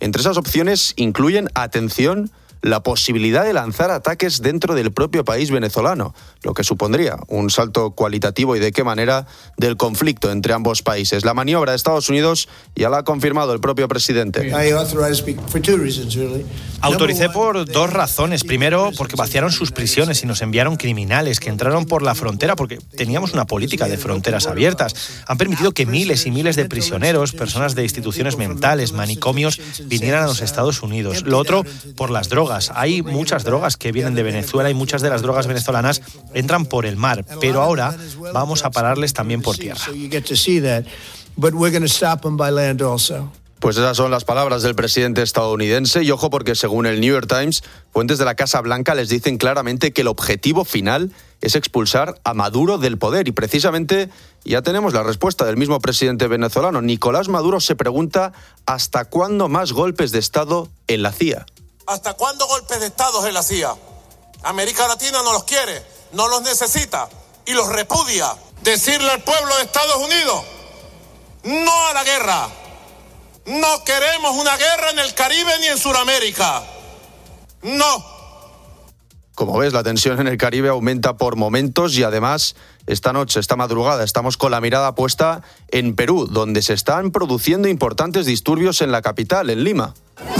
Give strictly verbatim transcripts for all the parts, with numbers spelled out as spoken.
Entre esas opciones incluyen, atención, la posibilidad de lanzar ataques dentro del propio país venezolano, lo que supondría un salto cualitativo y de qué manera del conflicto entre ambos países. La maniobra de Estados Unidos ya la ha confirmado el propio presidente. Autoricé por dos razones. Primero, porque vaciaron sus prisiones y nos enviaron criminales que entraron por la frontera porque teníamos una política de fronteras abiertas. Han permitido que miles y miles de prisioneros, personas de instituciones mentales, manicomios, vinieran a los Estados Unidos. Lo otro, por las drogas. Hay muchas drogas que vienen de Venezuela y muchas de las drogas venezolanas entran por el mar, pero ahora vamos a pararles también por tierra. Pues esas son las palabras del presidente estadounidense y ojo porque según el New York Times, fuentes de la Casa Blanca les dicen claramente que el objetivo final es expulsar a Maduro del poder y precisamente ya tenemos la respuesta del mismo presidente venezolano. Nicolás Maduro se pregunta ¿hasta cuándo más golpes de Estado en la C I A? ¿Hasta cuándo golpes de Estado en la C I A? América Latina no los quiere, no los necesita y los repudia. Decirle al pueblo de Estados Unidos, no a la guerra. No queremos una guerra en el Caribe ni en Sudamérica. No. Como ves, la tensión en el Caribe aumenta por momentos y además esta noche, esta madrugada, estamos con la mirada puesta en Perú, donde se están produciendo importantes disturbios en la capital, en Lima.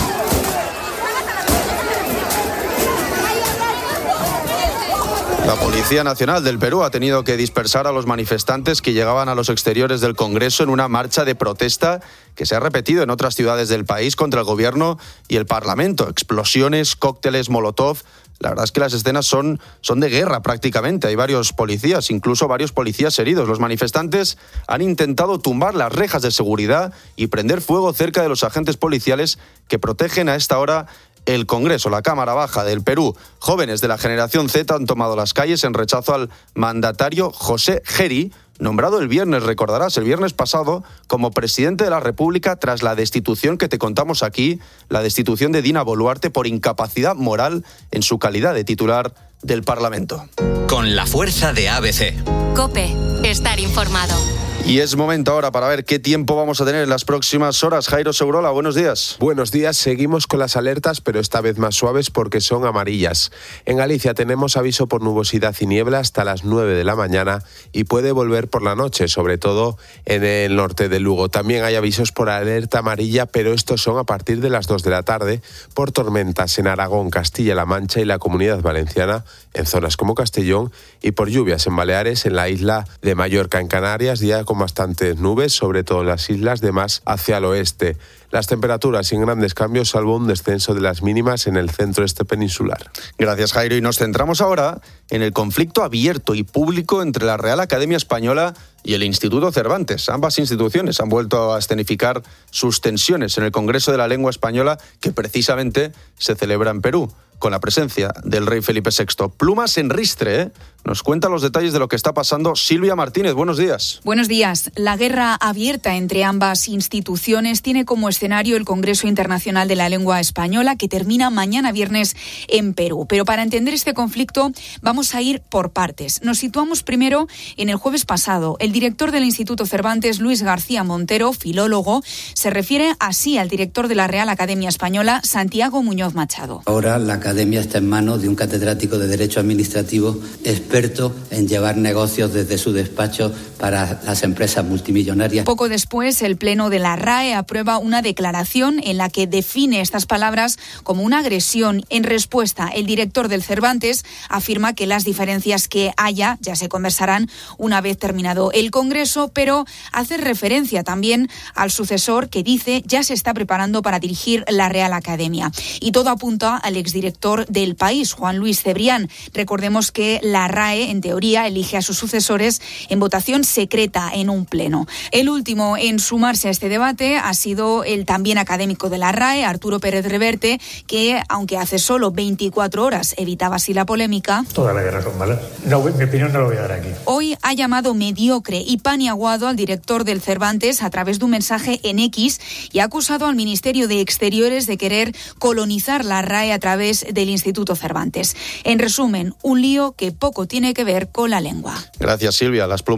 La Policía Nacional del Perú ha tenido que dispersar a los manifestantes que llegaban a los exteriores del Congreso en una marcha de protesta que se ha repetido en otras ciudades del país contra el gobierno y el Parlamento. Explosiones, cócteles Molotov. La verdad es que las escenas son, son de guerra prácticamente. Hay varios policías, incluso varios policías heridos. Los manifestantes han intentado tumbar las rejas de seguridad y prender fuego cerca de los agentes policiales que protegen a esta hora el Congreso. La Cámara Baja del Perú. Jóvenes de la generación Z han tomado las calles en rechazo al mandatario José Geri, nombrado el viernes, recordarás, el viernes pasado, como presidente de la República tras la destitución que te contamos aquí, la destitución de Dina Boluarte por incapacidad moral en su calidad de titular del Parlamento. Con la fuerza de A B C. COPE. Estar informado. Y es momento ahora para ver qué tiempo vamos a tener en las próximas horas. Jairo Segurola, buenos días. Buenos días, seguimos con las alertas, pero esta vez más suaves porque son amarillas. En Galicia tenemos aviso por nubosidad y niebla hasta las nueve de la mañana y puede volver por la noche, sobre todo en el norte de Lugo. También hay avisos por alerta amarilla, pero estos son a partir de las dos de la tarde por tormentas en Aragón, Castilla-La Mancha y la Comunidad Valenciana, en zonas como Castellón, y por lluvias en Baleares, en la isla de Mallorca, en Canarias, día con bastantes nubes, sobre todo en las islas de más hacia el oeste. Las temperaturas sin grandes cambios, salvo un descenso de las mínimas en el centro este peninsular. Gracias, Jairo. Y nos centramos ahora en el conflicto abierto y público entre la Real Academia Española y el Instituto Cervantes. Ambas instituciones han vuelto a escenificar sus tensiones en el Congreso de la Lengua Española, que precisamente se celebra en Perú, con la presencia del rey Felipe sexto. Plumas en ristre, ¿eh? Nos cuenta los detalles de lo que está pasando Silvia Martínez. Buenos días. Buenos días. La guerra abierta entre ambas instituciones tiene como escenario el Congreso Internacional de la Lengua Española, que termina mañana viernes en Perú. Pero para entender este conflicto vamos a ir por partes. Nos situamos primero en el jueves pasado. El director del Instituto Cervantes, Luis García Montero, filólogo, se refiere así al director de la Real Academia Española, Santiago Muñoz Machado. Ahora la Academia está en manos de un catedrático de Derecho Administrativo experto en llevar negocios desde su despacho para las empresas multimillonarias. Poco después, el Pleno de la R A E aprueba una declaración en la que define estas palabras como una agresión. En respuesta, el director del Cervantes afirma que las diferencias que haya ya se conversarán una vez terminado el Congreso, pero hace referencia también al sucesor que dice ya se está preparando para dirigir la Real Academia. Y todo apunta al exdirector del País, Juan Luis Cebrián. Recordemos que la R A E, en teoría, elige a sus sucesores en votación secreta en un pleno. El último en sumarse a este debate ha sido el también académico de la R A E, Arturo Pérez Reverte, que, aunque hace solo veinticuatro horas evitaba así la polémica, toda la guerra son malas. No, mi opinión no lo voy a dar aquí. Hoy ha llamado mediocre y paniaguado al director del Cervantes a través de un mensaje en X y ha acusado al Ministerio de Exteriores de querer colonizar la R A E a través del Instituto Cervantes. En resumen, un lío que poco tiene que ver con la lengua. Gracias, Silvia. Las plumas en todo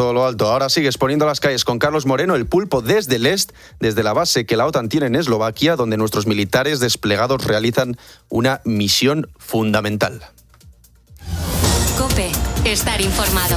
todo lo alto. Ahora sigues poniendo las calles con Carlos Moreno, el Pulpo, desde el Est, desde la base que la OTAN tiene en Eslovaquia, donde nuestros militares desplegados realizan una misión fundamental. COPE, estar informado.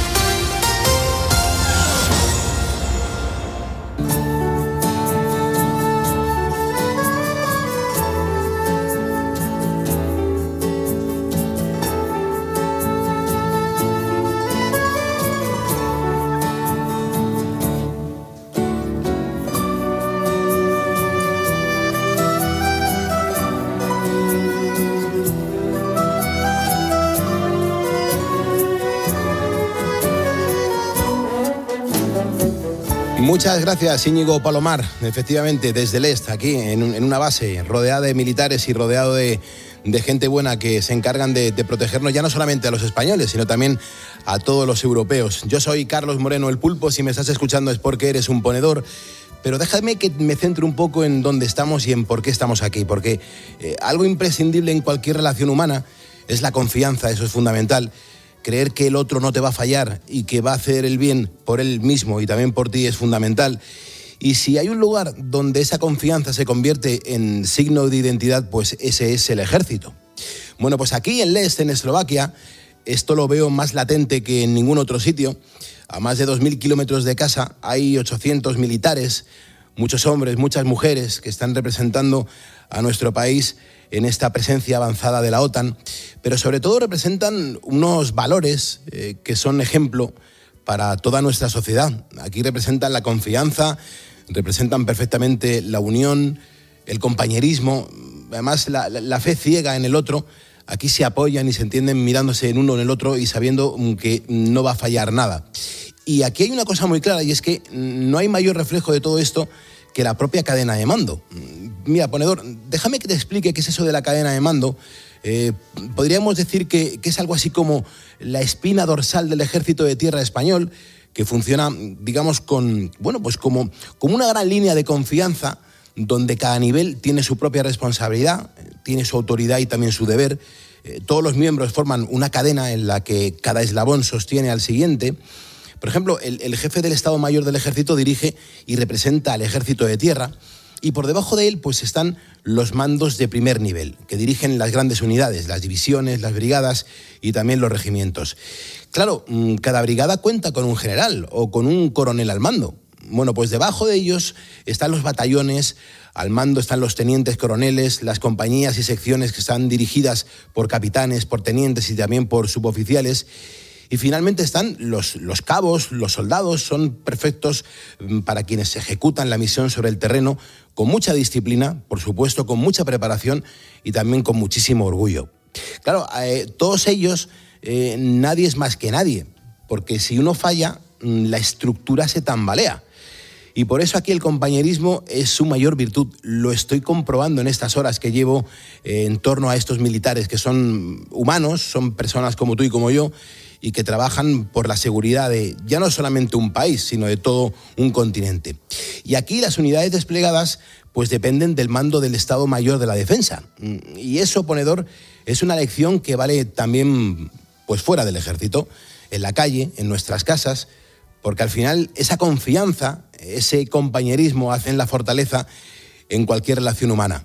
Muchas gracias, Íñigo Palomar. Efectivamente, desde el Est, aquí en, en una base rodeada de militares y rodeado de, de gente buena que se encargan de, de protegernos ya no solamente a los españoles, sino también a todos los europeos. Yo soy Carlos Moreno, el Pulpo. Si me estás escuchando es porque eres un ponedor. Pero déjame que me centre un poco en dónde estamos y en por qué estamos aquí. Porque eh, algo imprescindible en cualquier relación humana es la confianza, eso es fundamental. Creer que el otro no te va a fallar y que va a hacer el bien por él mismo y también por ti es fundamental. Y si hay un lugar donde esa confianza se convierte en signo de identidad, pues ese es el ejército. Bueno, pues aquí en Lest, en Eslovaquia, esto lo veo más latente que en ningún otro sitio. A más de dos mil kilómetros de casa hay ochocientos militares, muchos hombres, muchas mujeres que están representando a nuestro país en esta presencia avanzada de la OTAN, pero sobre todo representan unos valores eh, que son ejemplo para toda nuestra sociedad. Aquí representan la confianza, representan perfectamente la unión, el compañerismo, además la, la, la fe ciega en el otro. Aquí se apoyan y se entienden mirándose en uno en el otro y sabiendo que no va a fallar nada. Y aquí hay una cosa muy clara, y es que no hay mayor reflejo de todo esto que la propia cadena de mando. Mira, ponedor, déjame que te explique qué es eso de la cadena de mando. Eh, podríamos decir que, que es algo así como la espina dorsal del ejército de tierra español, que funciona, digamos, con, bueno, pues como, como una gran línea de confianza, donde cada nivel tiene su propia responsabilidad, tiene su autoridad y también su deber. Eh, todos los miembros forman una cadena en la que cada eslabón sostiene al siguiente. Por ejemplo, el, el jefe del Estado Mayor del Ejército dirige y representa al Ejército de Tierra, y por debajo de él pues están los mandos de primer nivel, que dirigen las grandes unidades, las divisiones, las brigadas y también los regimientos. Claro, cada brigada cuenta con un general o con un coronel al mando. Bueno, pues debajo de ellos están los batallones, al mando están los tenientes coroneles, las compañías y secciones que están dirigidas por capitanes, por tenientes y también por suboficiales. Y finalmente están los, los cabos, los soldados, son perfectos para quienes ejecutan la misión sobre el terreno con mucha disciplina, por supuesto, con mucha preparación y también con muchísimo orgullo. Claro, eh, todos ellos, eh, nadie es más que nadie, porque si uno falla, la estructura se tambalea. Y por eso aquí el compañerismo es su mayor virtud. Lo estoy comprobando en estas horas que llevo eh, en torno a estos militares, que son humanos, son personas como tú y como yo, y que trabajan por la seguridad de ya no solamente un país, sino de todo un continente. Y aquí las unidades desplegadas pues dependen del mando del Estado Mayor de la Defensa. Y eso, ponedor, es una lección que vale también pues fuera del ejército, en la calle, en nuestras casas, porque al final esa confianza, ese compañerismo hacen la fortaleza en cualquier relación humana.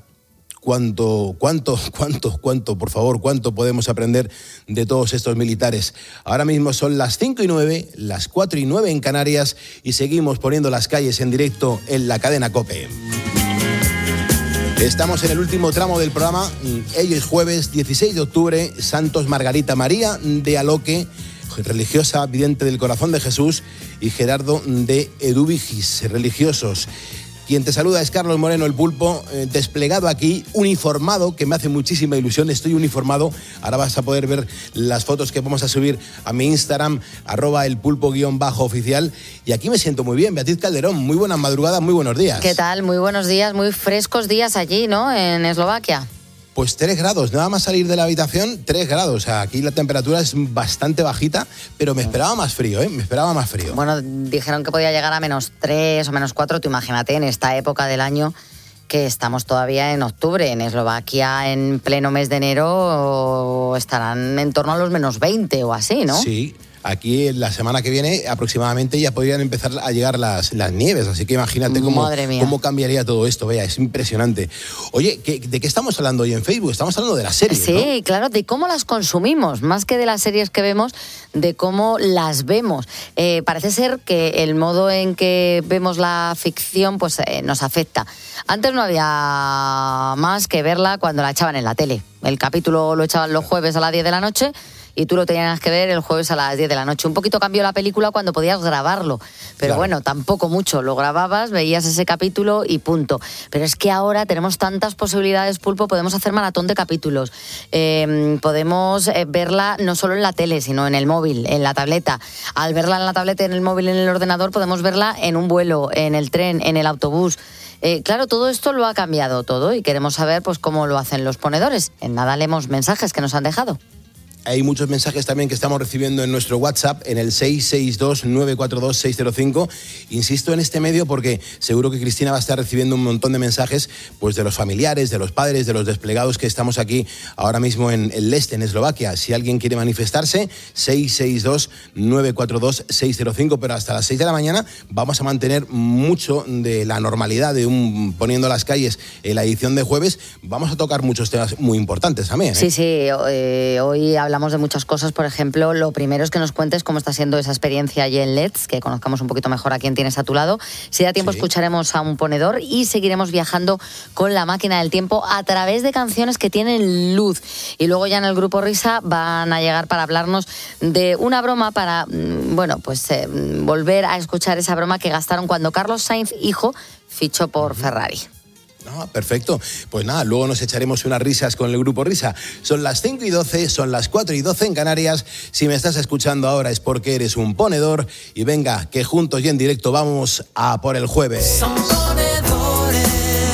Cuánto, cuánto, cuánto, cuánto, por favor, cuánto podemos aprender de todos estos militares. Ahora mismo son las cinco y nueve, las cuatro y nueve en Canarias, y seguimos poniendo las calles en directo en la cadena COPE. Estamos en el último tramo del programa. Hoy es jueves dieciséis de octubre, Santos Margarita María de Aloque, religiosa vidente del Corazón de Jesús, y Gerardo de Eduvigis, religiosos. Quien te saluda es Carlos Moreno, el Pulpo, eh, desplegado aquí, uniformado, que me hace muchísima ilusión, estoy uniformado. Ahora vas a poder ver las fotos que vamos a subir a mi Instagram, arroba el pulpo guión bajo oficial. Y aquí me siento muy bien. Beatriz Calderón, muy buenas madrugadas, muy buenos días. ¿Qué tal? Muy buenos días, muy frescos días allí, ¿no?, en Eslovaquia. Pues tres grados, nada más salir de la habitación, tres grados. O sea, aquí la temperatura es bastante bajita, pero me esperaba más frío, ¿eh? Me esperaba más frío. Bueno, dijeron que podía llegar a menos tres o menos cuatro. Tú imagínate, en esta época del año, que estamos todavía en octubre. En Eslovaquia, en pleno mes de enero, estarán en torno a los menos veinte o así, ¿no? Sí. aquí la semana que viene aproximadamente ya podrían empezar a llegar las, las nieves, así que imagínate cómo, cómo cambiaría todo esto, vea, es impresionante. Oye, ¿qué, ¿de qué estamos hablando hoy en Facebook? Estamos hablando de las series, Sí, ¿no? claro, de cómo las consumimos, más que de las series que vemos, de cómo las vemos. Eh, parece ser que el modo en que vemos la ficción pues eh, nos afecta. Antes no había más que verla cuando la echaban en la tele. El capítulo lo echaban los jueves a las diez de la noche y tú lo tenías que ver el jueves a las diez de la noche. Un poquito cambió la película cuando podías grabarlo, pero claro, bueno, tampoco mucho. Lo grababas, veías ese capítulo y punto. Pero es que ahora tenemos tantas posibilidades, Pulpo, podemos hacer maratón de capítulos. Eh, podemos eh, verla no solo en la tele, sino en el móvil, en la tableta. Al verla en la tableta, en el móvil, en el ordenador, podemos verla en un vuelo, en el tren, en el autobús. Eh, claro, todo esto lo ha cambiado todo y queremos saber pues cómo lo hacen los ponedores. En nada leemos mensajes que nos han dejado. Hay muchos mensajes también que estamos recibiendo en nuestro WhatsApp, en el seis seis dos, nueve cuatro dos, seis cero cinco. Insisto en este medio porque seguro que Cristina va a estar recibiendo un montón de mensajes pues de los familiares, de los padres, de los desplegados que estamos aquí ahora mismo en el Lest, en Eslovaquia. Si alguien quiere manifestarse, seis seis dos, nueve cuatro dos, seis cero cinco. Pero hasta las seis de la mañana vamos a mantener mucho de la normalidad de un Poniendo las Calles en la edición de jueves. Vamos a tocar muchos temas muy importantes también, ¿eh? Sí, sí, eh, hoy hablamos Hablamos de muchas cosas. Por ejemplo, lo primero es que nos cuentes cómo está siendo esa experiencia allí en Let's, que conozcamos un poquito mejor a quién tienes a tu lado. Si da tiempo, sí, escucharemos a un ponedor y seguiremos viajando con la máquina del tiempo a través de canciones que tienen luz. Y luego ya en el Grupo Risa van a llegar para hablarnos de una broma para, bueno, pues eh, volver a escuchar esa broma que gastaron cuando Carlos Sainz, hijo, fichó por Ferrari. No, perfecto. Pues nada, luego nos echaremos unas risas con el Grupo Risa. Son las cinco y doce, son las cuatro y doce en Canarias. Si me estás escuchando ahora es porque eres un ponedor. Y venga, que juntos y en directo vamos a por el jueves. Son ponedores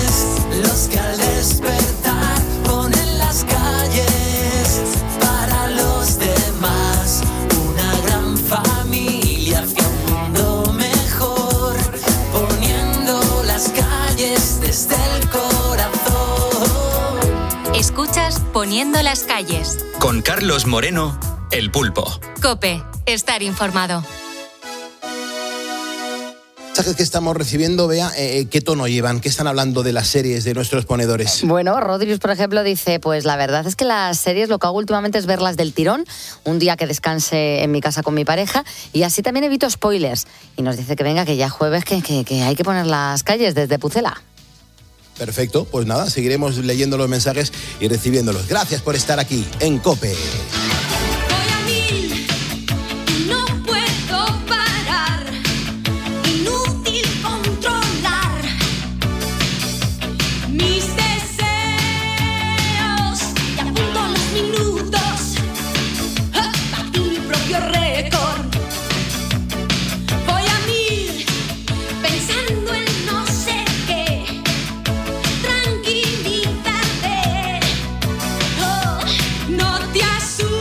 los que al despertar ponen las calles para los demás. Una gran familia hacia un mundo mejor, poniendo las calles desde el Escuchas Poniendo las Calles. Con Carlos Moreno, El Pulpo. COPE, estar informado. Mensajes que estamos recibiendo, Bea, eh, ¿qué tono llevan? ¿Qué están hablando de las series de nuestros ponedores? Bueno, Rodríguez, por ejemplo, dice, pues la verdad es que las series lo que hago últimamente es verlas del tirón, un día que descanse en mi casa con mi pareja, y así también evito spoilers. Y nos dice que venga, que ya jueves, que, que, que hay que poner las calles desde Pucela. Perfecto, pues nada, seguiremos leyendo los mensajes y recibiéndolos. Gracias por estar aquí en COPE. No te asustes.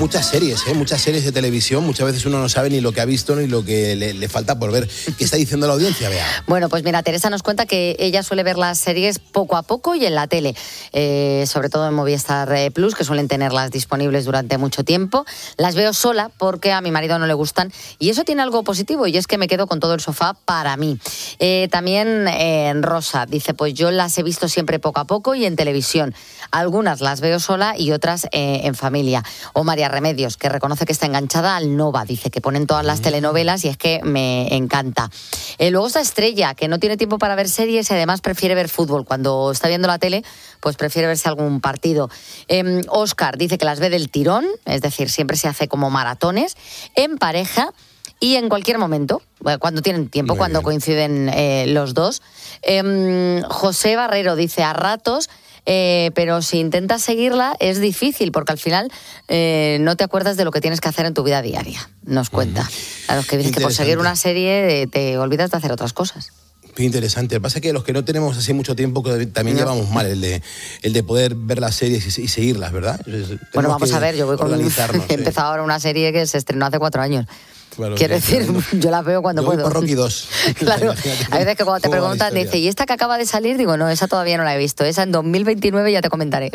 muchas series, ¿eh? muchas series de televisión. Muchas veces uno no sabe ni lo que ha visto ni lo que le, le falta por ver. ¿Qué está diciendo la audiencia, Bea? Bueno, pues mira, Teresa nos cuenta que ella suele ver las series poco a poco y en la tele, eh, sobre todo en Movistar Plus, que suelen tenerlas disponibles durante mucho tiempo. Las veo sola porque a mi marido no le gustan y eso tiene algo positivo y es que me quedo con todo el sofá para mí. Eh, también eh, Rosa dice, pues yo las he visto siempre poco a poco y en televisión. Algunas las veo sola y otras eh, en familia. O María Remedios, que reconoce que está enganchada al Nova, dice que ponen todas las telenovelas y es que me encanta. Eh, luego está Estrella, que no tiene tiempo para ver series y además prefiere ver fútbol. Cuando está viendo la tele, pues prefiere verse algún partido. Eh, Óscar dice que las ve del tirón, es decir, siempre se hace como maratones, en pareja y en cualquier momento, cuando tienen tiempo, Muy cuando bien. coinciden eh, los dos. Eh, José Barrero dice, a ratos... Eh, pero si intentas seguirla es difícil porque al final eh, no te acuerdas de lo que tienes que hacer en tu vida diaria, nos cuenta. Uh-huh. A los que dicen que por seguir una serie eh, te olvidas de hacer otras cosas. Qué interesante. Lo que pasa es que los que no tenemos así mucho tiempo también no. llevamos mal el de, el de poder ver las series y, y seguirlas, ¿verdad? Tenemos bueno, vamos a ver, yo voy con... He empezado ahora una serie que se estrenó hace cuatro años. Claro, Quiero decir, claro. yo las veo cuando yo puedo. Voy por Rocky dos. Claro, hay veces que cuando te preguntan, dice, ¿y esta que acaba de salir? Digo, no, esa todavía no la he visto. Esa en dos mil veintinueve ya te comentaré.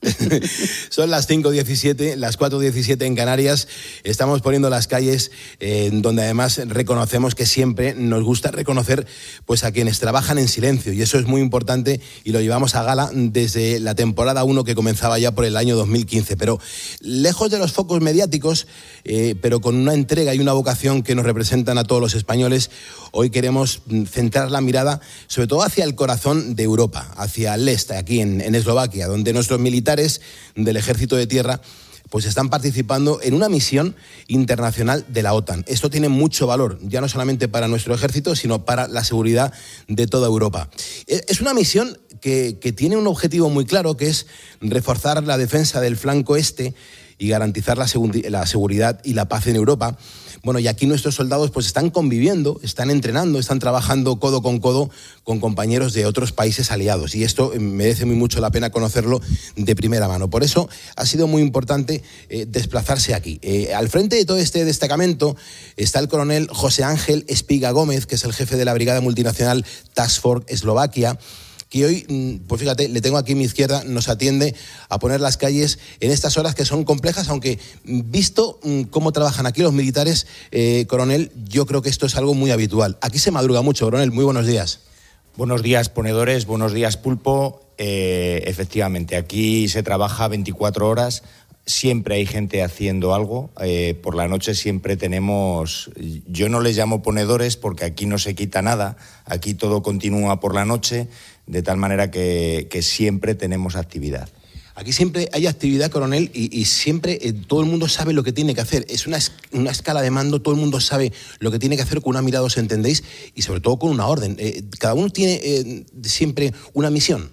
Son las cinco diecisiete, las cuatro diecisiete en Canarias. Estamos poniendo las calles eh, donde además reconocemos que siempre nos gusta reconocer pues, a quienes trabajan en silencio. Y eso es muy importante y lo llevamos a gala desde la temporada uno que comenzaba ya por el año dos mil quince. Pero lejos de los focos mediáticos, eh, pero con una entrega y una vocación que nos representan a todos los españoles, hoy queremos centrar la mirada sobre todo hacia el corazón de Europa, hacia el este, aquí en, en Eslovaquia, donde nuestros militares del Ejército de Tierra pues están participando en una misión internacional de la OTAN. Esto tiene mucho valor, ya no solamente para nuestro ejército, sino para la seguridad de toda Europa. Es una misión que, que tiene un objetivo muy claro, que es reforzar la defensa del flanco este y garantizar la, segu- la seguridad y la paz en Europa. Bueno, y aquí nuestros soldados pues están conviviendo, están entrenando, están trabajando codo con codo con compañeros de otros países aliados. Y esto merece muy mucho la pena conocerlo de primera mano. Por eso ha sido muy importante eh, desplazarse aquí. Eh, al frente de todo este destacamento está el coronel José Ángel Espiga Gómez, que es el jefe de la Brigada Multinacional Task Force Eslovaquia, que hoy, pues fíjate, le tengo aquí a mi izquierda, nos atiende a poner las calles en estas horas que son complejas, aunque visto cómo trabajan aquí los militares, eh, coronel, yo creo que esto es algo muy habitual. Aquí se madruga mucho, coronel, muy buenos días. Buenos días, ponedores, buenos días, Pulpo. Eh, efectivamente, aquí se trabaja veinticuatro horas, siempre hay gente haciendo algo, eh, por la noche siempre tenemos, yo no les llamo ponedores porque aquí no se quita nada, aquí todo continúa por la noche, de tal manera que, que siempre tenemos actividad. Aquí siempre hay actividad, coronel, y, y siempre eh, todo el mundo sabe lo que tiene que hacer. Es una, una escala de mando, todo el mundo sabe lo que tiene que hacer, con una mirada os entendéis, y sobre todo con una orden. Eh, cada uno tiene eh, siempre una misión.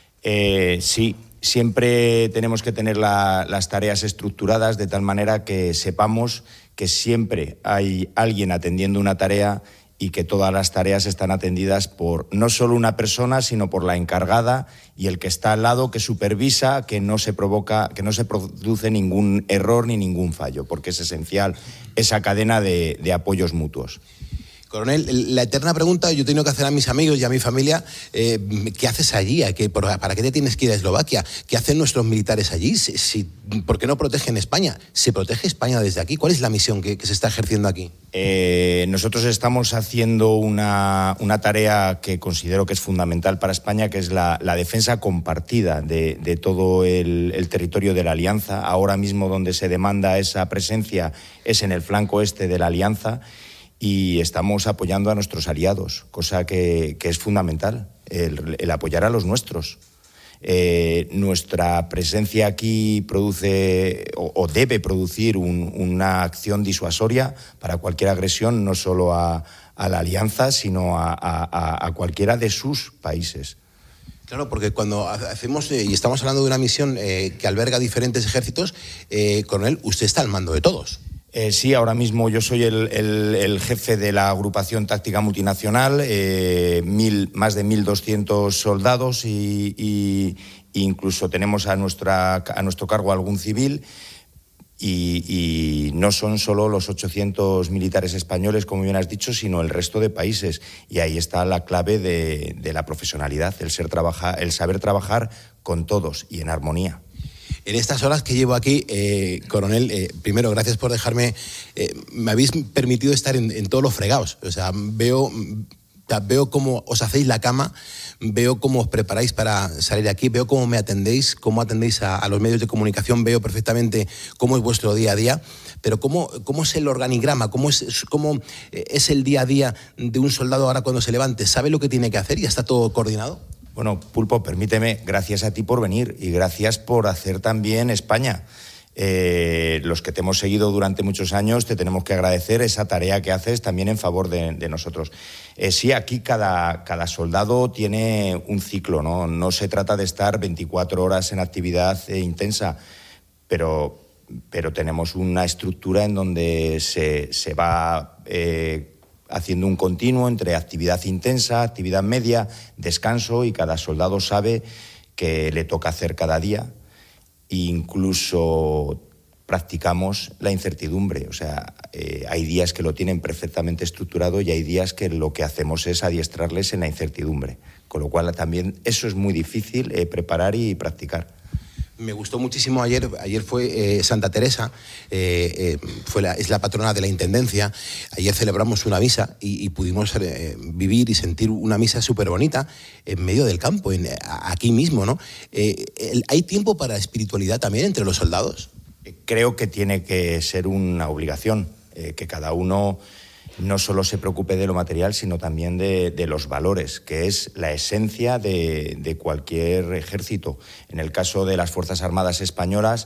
Eh, sí, siempre tenemos que tener la, las tareas estructuradas de tal manera que sepamos que siempre hay alguien atendiendo una tarea y que todas las tareas están atendidas por no solo una persona, sino por la encargada y el que está al lado, que supervisa, que no se provoca, que no se produce ningún error ni ningún fallo, porque es esencial esa cadena de, de apoyos mutuos. Coronel, la eterna pregunta yo tengo que hacer a mis amigos y a mi familia, eh, ¿qué haces allí? ¿Para qué te tienes que ir a Eslovaquia? ¿Qué hacen nuestros militares allí? Si, si, ¿Por qué no protegen España? ¿Se protege España desde aquí? ¿Cuál es la misión que, que se está ejerciendo aquí? Eh, nosotros estamos haciendo una, una tarea que considero que es fundamental para España, que es la, la defensa compartida de, de todo el, el territorio de la Alianza. Ahora mismo donde se demanda esa presencia es en el flanco este de la Alianza, y estamos apoyando a nuestros aliados, cosa que, que es fundamental, el, el apoyar a los nuestros. Eh, nuestra presencia aquí produce o, o debe producir un, una acción disuasoria para cualquier agresión, no solo a, a la Alianza, sino a, a, a cualquiera de sus países. Claro, porque cuando hacemos, eh, y estamos hablando de una misión eh, que alberga diferentes ejércitos, eh, coronel, usted está al mando de todos. Eh, sí, ahora mismo yo soy el, el, el jefe de la agrupación táctica multinacional, eh, mil, más de mil doscientos soldados y, y incluso tenemos a, nuestra, a nuestro cargo algún civil. Y, y no son solo los ochocientos militares españoles, como bien has dicho, sino el resto de países. Y ahí está la clave de, de la profesionalidad, el, ser trabaja, el saber trabajar con todos y en armonía. En estas horas que llevo aquí, eh, coronel, eh, primero, gracias por dejarme... Eh, me habéis permitido estar en, en todos los fregados. O sea, veo... Veo cómo os hacéis la cama, veo cómo os preparáis para salir de aquí, veo cómo me atendéis, cómo atendéis a, a los medios de comunicación, veo perfectamente cómo es vuestro día a día, pero cómo, cómo es el organigrama, cómo es, cómo es el día a día de un soldado ahora cuando se levante. ¿Sabe lo que tiene que hacer y está todo coordinado? Bueno, Pulpo, permíteme, gracias a ti por venir y gracias por hacer también España. Eh, los que te hemos seguido durante muchos años te tenemos que agradecer esa tarea que haces también en favor de, de nosotros. Eh, sí, aquí cada, cada soldado tiene un ciclo, ¿no? No se trata de estar veinticuatro horas en actividad eh, intensa, pero, pero tenemos una estructura en donde se, se va eh, haciendo un continuo entre actividad intensa, actividad media, descanso, y cada soldado sabe que le toca hacer cada día. Incluso practicamos la incertidumbre, o sea, eh, hay días que lo tienen perfectamente estructurado y hay días que lo que hacemos es adiestrarles en la incertidumbre, con lo cual también eso es muy difícil eh, preparar y practicar. Me gustó muchísimo ayer, ayer fue eh, Santa Teresa, eh, eh, fue la, es la patrona de la Intendencia. Ayer celebramos una misa y, y pudimos eh, vivir y sentir una misa súper bonita en medio del campo, en, aquí mismo, ¿no? Eh, el, ¿Hay tiempo para espiritualidad también entre los soldados? Creo que tiene que ser una obligación, eh, que cada uno no solo se preocupe de lo material, sino también de, de los valores, que es la esencia de, de cualquier ejército. En el caso de las Fuerzas Armadas Españolas,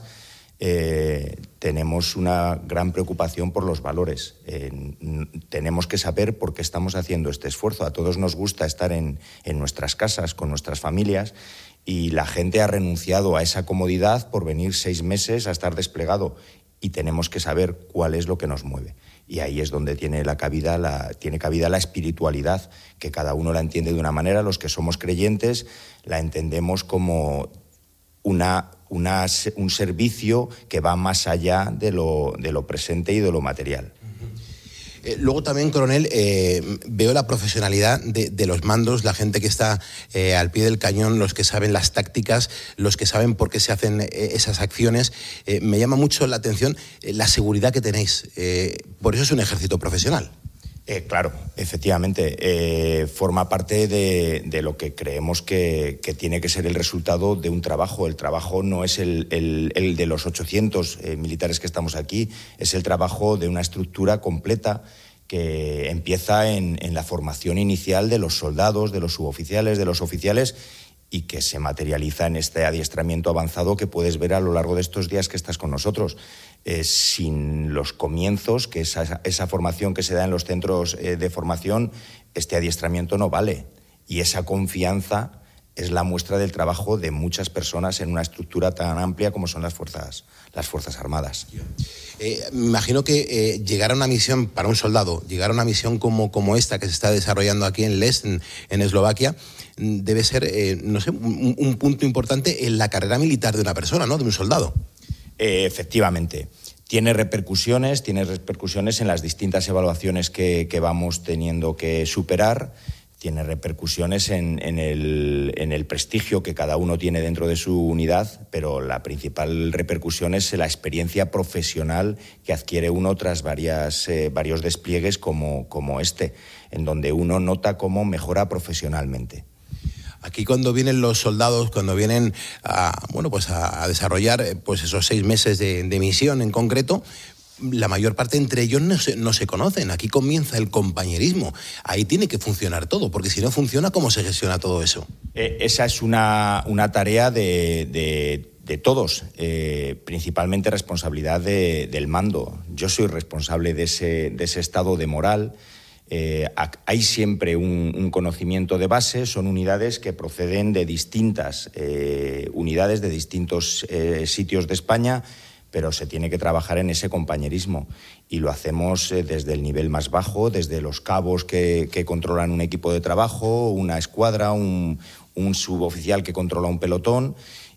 eh, tenemos una gran preocupación por los valores. Eh, tenemos que saber por qué estamos haciendo este esfuerzo. A todos nos gusta estar en, en nuestras casas, con nuestras familias, y la gente ha renunciado a esa comodidad por venir seis meses a estar desplegado. Y tenemos que saber cuál es lo que nos mueve. Y ahí es donde tiene, la cabida, la, tiene cabida la espiritualidad, que cada uno la entiende de una manera. Los que somos creyentes la entendemos como una, una, un servicio que va más allá de lo, de lo presente y de lo material. Eh, luego también, coronel, eh, veo la profesionalidad de, de los mandos, la gente que está eh, al pie del cañón, los que saben las tácticas, los que saben por qué se hacen eh, esas acciones. Eh, me llama mucho la atención eh, la seguridad que tenéis. Eh, por eso es un ejército profesional. Eh, claro, efectivamente, eh, forma parte de, de lo que creemos que, que tiene que ser el resultado de un trabajo. El trabajo no es el, el, el de los ochocientos eh, militares que estamos aquí, es el trabajo de una estructura completa que empieza en, en la formación inicial de los soldados, de los suboficiales, de los oficiales, y que se materializa en este adiestramiento avanzado que puedes ver a lo largo de estos días que estás con nosotros. Eh, sin los comienzos, que esa, esa formación que se da en los centros eh, de formación, este adiestramiento no vale. Y esa confianza es la muestra del trabajo de muchas personas en una estructura tan amplia como son las Fuerzas, las fuerzas Armadas. Eh, me imagino que eh, llegar a una misión para un soldado, llegar a una misión como, como esta que se está desarrollando aquí en Lest, en, en Eslovaquia, debe ser, eh, no sé, un, un punto importante en la carrera militar de una persona, ¿no?, de un soldado. Eh, efectivamente. Tiene repercusiones, tiene repercusiones en las distintas evaluaciones que, que vamos teniendo que superar, tiene repercusiones en, en, el, en el prestigio que cada uno tiene dentro de su unidad, pero la principal repercusión es la experiencia profesional que adquiere uno tras varias, eh, varios despliegues como, como este, en donde uno nota cómo mejora profesionalmente. Aquí cuando vienen los soldados, cuando vienen a, bueno, pues a, a desarrollar pues esos seis meses de, de misión en concreto, la mayor parte entre ellos no se, no se conocen. Aquí comienza el compañerismo. Ahí tiene que funcionar todo, porque si no funciona, ¿cómo se gestiona todo eso? Eh, esa es una, una tarea de, de, de todos, eh, principalmente responsabilidad de, del mando. Yo soy responsable de ese, de ese estado de moral. Eh, hay siempre un, un conocimiento de base, son unidades que proceden de distintas eh, unidades, de distintos eh, sitios de España, pero se tiene que trabajar en ese compañerismo y lo hacemos eh, desde el nivel más bajo, desde los cabos que, que controlan un equipo de trabajo, una escuadra, un, un suboficial que controla un pelotón,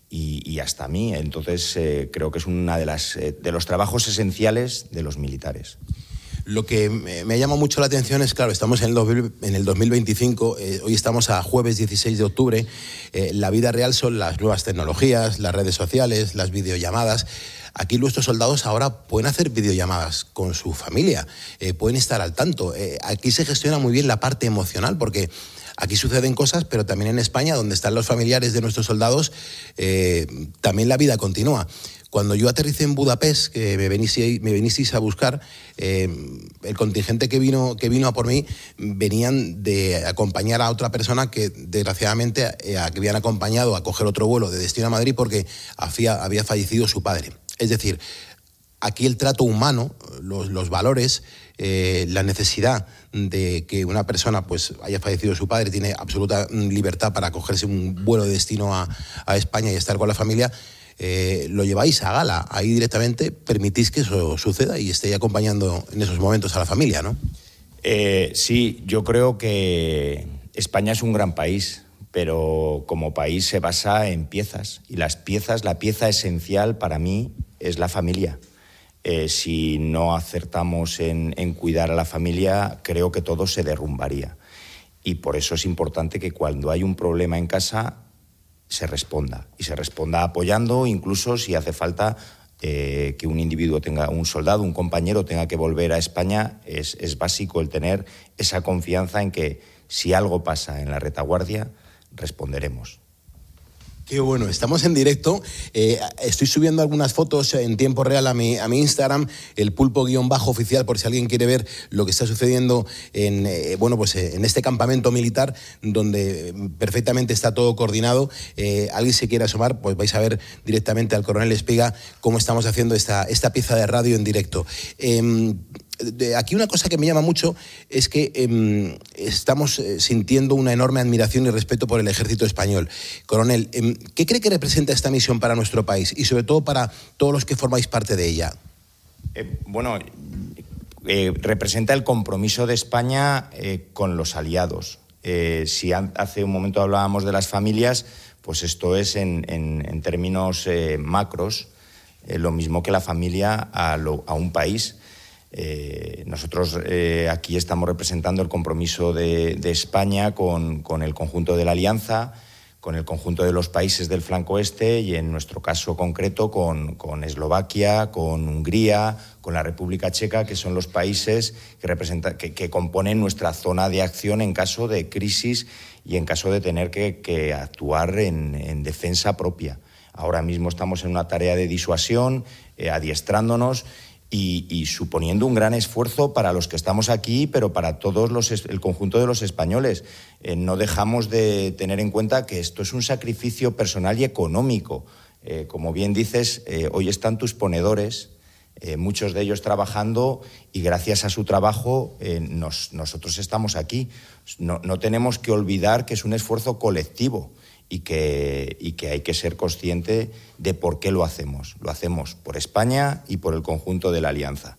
y, y hasta a mí. Entonces eh, creo que es uno de, las, eh, de los trabajos esenciales de los militares. Lo que me llama mucho la atención es, claro, estamos en el, dos mil, en el dos mil veinticinco, eh, hoy estamos a jueves dieciséis de octubre, eh, la vida real son las nuevas tecnologías, las redes sociales, las videollamadas. Aquí nuestros soldados ahora pueden hacer videollamadas con su familia, eh, pueden estar al tanto. Eh, aquí se gestiona muy bien la parte emocional, porque aquí suceden cosas, pero también en España, donde están los familiares de nuestros soldados, eh, también la vida continúa. Cuando yo aterricé en Budapest, que me venisteis, me venisteis a buscar, eh, el contingente que vino, que vino a por mí venían de acompañar a otra persona que desgraciadamente eh, que habían acompañado a coger otro vuelo de destino a Madrid porque había, había fallecido su padre. Es decir, aquí el trato humano, los, los valores, eh, la necesidad de que una persona pues haya fallecido su padre, tiene absoluta libertad para cogerse un vuelo de destino a, a España y estar con la familia. Eh, lo lleváis a gala, ahí directamente permitís que eso suceda y estéis acompañando en esos momentos a la familia, ¿no? Eh, sí, yo creo que España es un gran país, pero como país se basa en piezas, y las piezas, la pieza esencial para mí es la familia. Eh, si no acertamos en, en cuidar a la familia, creo que todo se derrumbaría. Y por eso es importante que cuando hay un problema en casa se responda, y se responda apoyando, incluso si hace falta eh, que un individuo tenga, un soldado, un compañero tenga que volver a España. Es, es básico el tener esa confianza en que si algo pasa en la retaguardia, responderemos. Qué bueno, estamos en directo, eh, estoy subiendo algunas fotos en tiempo real a mi, a mi Instagram, el pulpo guión bajo oficial, por si alguien quiere ver lo que está sucediendo en, eh, bueno, pues, eh, en este campamento militar, donde perfectamente está todo coordinado. Eh, alguien se quiere asomar, pues vais a ver directamente al coronel Espiga cómo estamos haciendo esta, esta pieza de radio en directo. Eh, De aquí una cosa que me llama mucho es que eh, estamos sintiendo una enorme admiración y respeto por el ejército español. Coronel, eh, ¿qué cree que representa esta misión para nuestro país y sobre todo para todos los que formáis parte de ella? Eh, bueno, eh, representa el compromiso de España eh, con los aliados. Eh, si hace un momento hablábamos de las familias, pues esto es en, en, en términos eh, macros, eh, lo mismo que la familia a, lo, a un país. Eh, nosotros eh, aquí estamos representando el compromiso de, de España con, con el conjunto de la Alianza, con el conjunto de los países del flanco este y en nuestro caso concreto con, con Eslovaquia, con Hungría, con la República Checa, que son los países que, representa, que, que componen nuestra zona de acción en caso de crisis y en caso de tener que, que actuar en, en defensa propia. Ahora mismo estamos en una tarea de disuasión, eh, adiestrándonos Y, y suponiendo un gran esfuerzo para los que estamos aquí, pero para todos los, el conjunto de los españoles. Eh, no dejamos de tener en cuenta que esto es un sacrificio personal y económico. Eh, como bien dices, eh, hoy están tus ponedores, eh, muchos de ellos trabajando, y gracias a su trabajo eh, nos, nosotros estamos aquí. No, no tenemos que olvidar que es un esfuerzo colectivo. Y que, y que hay que ser consciente de por qué lo hacemos. Lo hacemos por España y por el conjunto de la Alianza.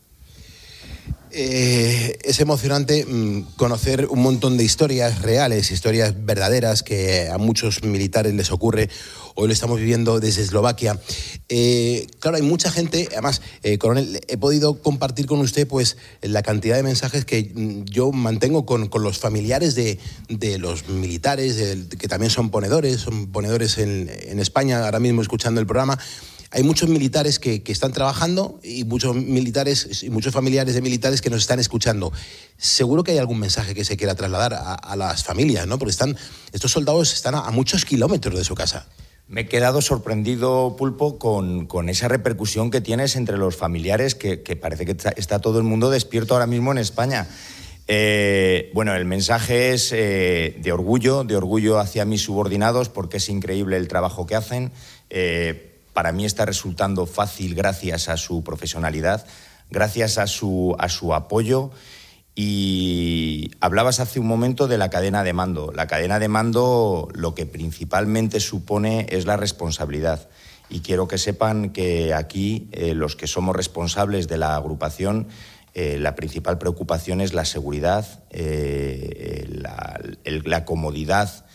Eh, es emocionante mmm, conocer un montón de historias reales, historias verdaderas que a muchos militares les ocurre. Hoy lo estamos viviendo desde Eslovaquia. Eh, claro, hay mucha gente, además, eh, coronel, he podido compartir con usted pues la cantidad de mensajes que yo mantengo con, con los familiares de, de los militares, de, que también son ponedores, son ponedores en, en España, ahora mismo escuchando el programa. Hay muchos militares que, que están trabajando y muchos militares y muchos familiares de militares que nos están escuchando. Seguro que hay algún mensaje que se quiera trasladar a, a las familias, ¿no? Porque están, estos soldados están a, a muchos kilómetros de su casa. Me he quedado sorprendido, Pulpo, con, con esa repercusión que tienes entre los familiares, que, que parece que está, está todo el mundo despierto ahora mismo en España. Eh, bueno, el mensaje es eh, de orgullo, de orgullo hacia mis subordinados, porque es increíble el trabajo que hacen. Eh, Para mí está resultando fácil gracias a su profesionalidad, gracias a su, a su apoyo. Y hablabas hace un momento de la cadena de mando. La cadena de mando lo que principalmente supone es la responsabilidad. Y quiero que sepan que aquí eh, los que somos responsables de la agrupación, eh, la principal preocupación es la seguridad, eh, la, el, la comodidad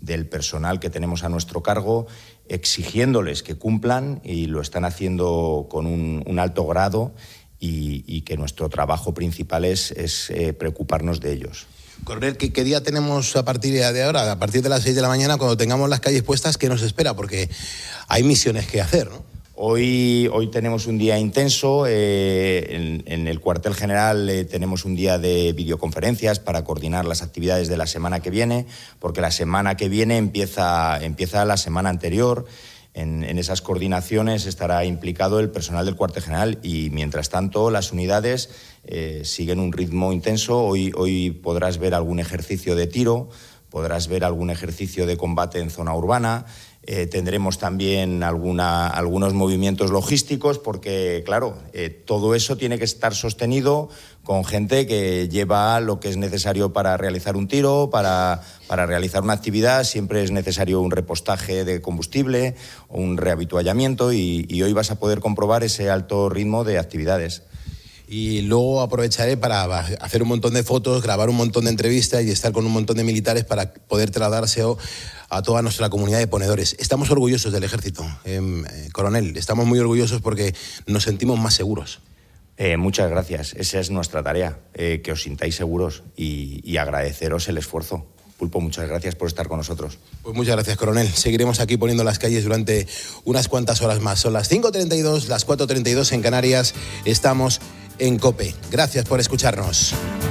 del personal que tenemos a nuestro cargo, exigiéndoles que cumplan, y lo están haciendo con un, un alto grado, y, y que nuestro trabajo principal es, es eh, preocuparnos de ellos. Coronel, ¿qué, ¿qué día tenemos a partir de ahora? A partir de las seis de la mañana, cuando tengamos las calles puestas, ¿qué nos espera? Porque hay misiones que hacer, ¿no? Hoy, hoy tenemos un día intenso. Eh, en, en el cuartel general eh, tenemos un día de videoconferencias para coordinar las actividades de la semana que viene, porque la semana que viene empieza, empieza la semana anterior. En, en esas coordinaciones estará implicado el personal del cuartel general y, mientras tanto, las unidades eh, siguen un ritmo intenso. Hoy, hoy podrás ver algún ejercicio de tiro, podrás ver algún ejercicio de combate en zona urbana. Eh, tendremos también alguna, algunos movimientos logísticos porque, claro, eh, todo eso tiene que estar sostenido con gente que lleva lo que es necesario para realizar un tiro, para, para realizar una actividad. Siempre es necesario un repostaje de combustible o un rehabituallamiento y, y hoy vas a poder comprobar ese alto ritmo de actividades. Y luego aprovecharé para hacer un montón de fotos, grabar un montón de entrevistas y estar con un montón de militares para poder trasladárselo a toda nuestra comunidad de ponedores. Estamos orgullosos del ejército, eh, coronel, estamos muy orgullosos porque nos sentimos más seguros. Eh, muchas gracias, esa es nuestra tarea, eh, que os sintáis seguros y, y agradeceros el esfuerzo. Pulpo, muchas gracias por estar con nosotros. Pues muchas gracias, coronel. Seguiremos aquí poniendo las calles durante unas cuantas horas más. Son las cinco treinta y dos, las cuatro treinta y dos en Canarias. Estamos en COPE. Gracias por escucharnos.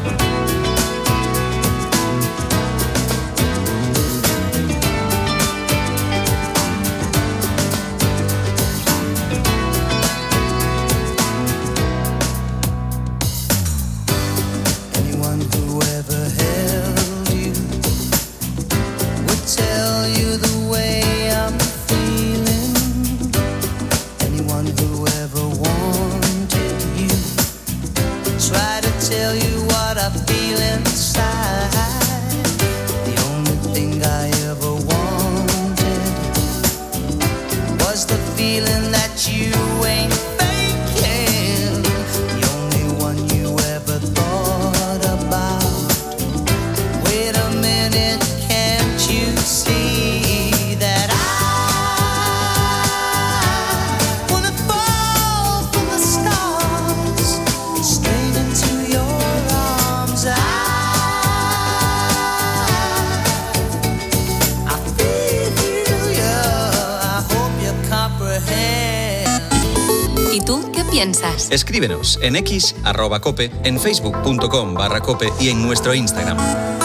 Escríbenos en X, arroba cope, en facebook punto com barra cope y en nuestro Instagram.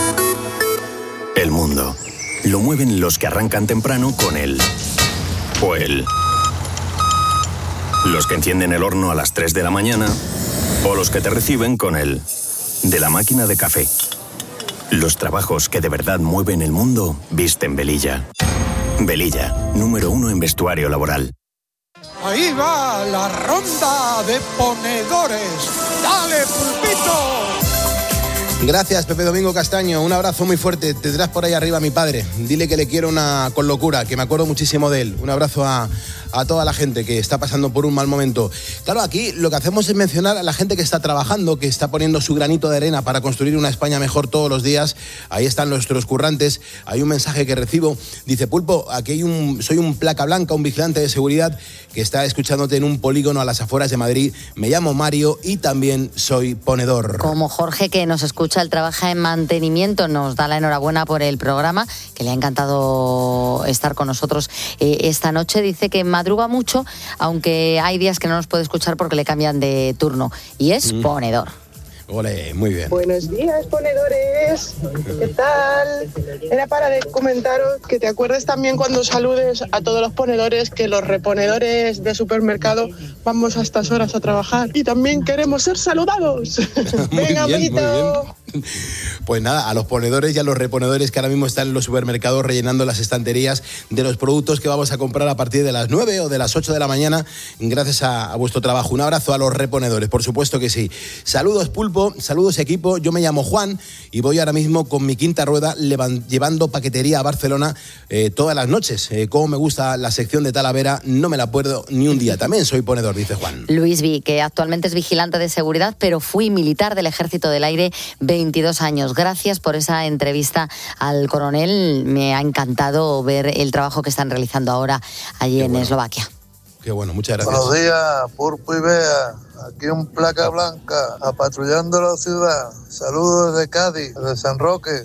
El mundo lo mueven los que arrancan temprano con él o él. Los que encienden el horno a las tres de la mañana o los que te reciben con él de la máquina de café. Los trabajos que de verdad mueven el mundo visten Velilla. Velilla, número uno en vestuario laboral. Ahí va la ronda de ponedores. ¡Dale, Pulpito! Gracias, Pepe Domingo Castaño. Un abrazo muy fuerte. Tendrás por ahí arriba a mi padre. Dile que le quiero una con locura, que me acuerdo muchísimo de él. Un abrazo a, a toda la gente que está pasando por un mal momento. Claro, aquí lo que hacemos es mencionar a la gente que está trabajando, que está poniendo su granito de arena para construir una España mejor todos los días. Ahí están nuestros currantes. Hay un mensaje que recibo. Dice, Pulpo, aquí hay un, soy un placa blanca, un vigilante de seguridad que está escuchándote en un polígono a las afueras de Madrid. Me llamo Mario y también soy ponedor. Como Jorge, que nos escucha, él trabaja en mantenimiento, nos da la enhorabuena por el programa, que le ha encantado estar con nosotros eh, esta noche. Dice que madruga mucho, aunque hay días que no nos puede escuchar porque le cambian de turno, y es mm. ponedor. Ole, muy bien. Buenos días, ponedores. ¿Qué tal? Era para de comentaros que te acuerdes también cuando saludes a todos los ponedores, que los reponedores de supermercado vamos a estas horas a trabajar y también queremos ser saludados. Venga, amiguito. Pues nada, a los ponedores y a los reponedores que ahora mismo están en los supermercados rellenando las estanterías de los productos que vamos a comprar a partir de las nueve o de las ocho de la mañana, gracias a, a vuestro trabajo. Un abrazo a los reponedores, por supuesto que sí. Saludos, Pulpo, saludos, equipo. Yo me llamo Juan y voy ahora mismo con mi quinta rueda levan, llevando paquetería a Barcelona eh, todas las noches. Eh, como me gusta la sección de Talavera, no me la pierdo ni un día. También soy ponedor, dice Juan. Luis Vi, que actualmente es vigilante de seguridad, pero fui militar del Ejército del Aire, ve veintidós años. Gracias por esa entrevista al coronel. Me ha encantado ver el trabajo que están realizando ahora allí Qué en bueno. Eslovaquia. Qué bueno, muchas gracias. Buenos días, Pulpo y Bea. Aquí en Placa Blanca, apatrullando la ciudad. Saludos desde Cádiz, desde San Roque.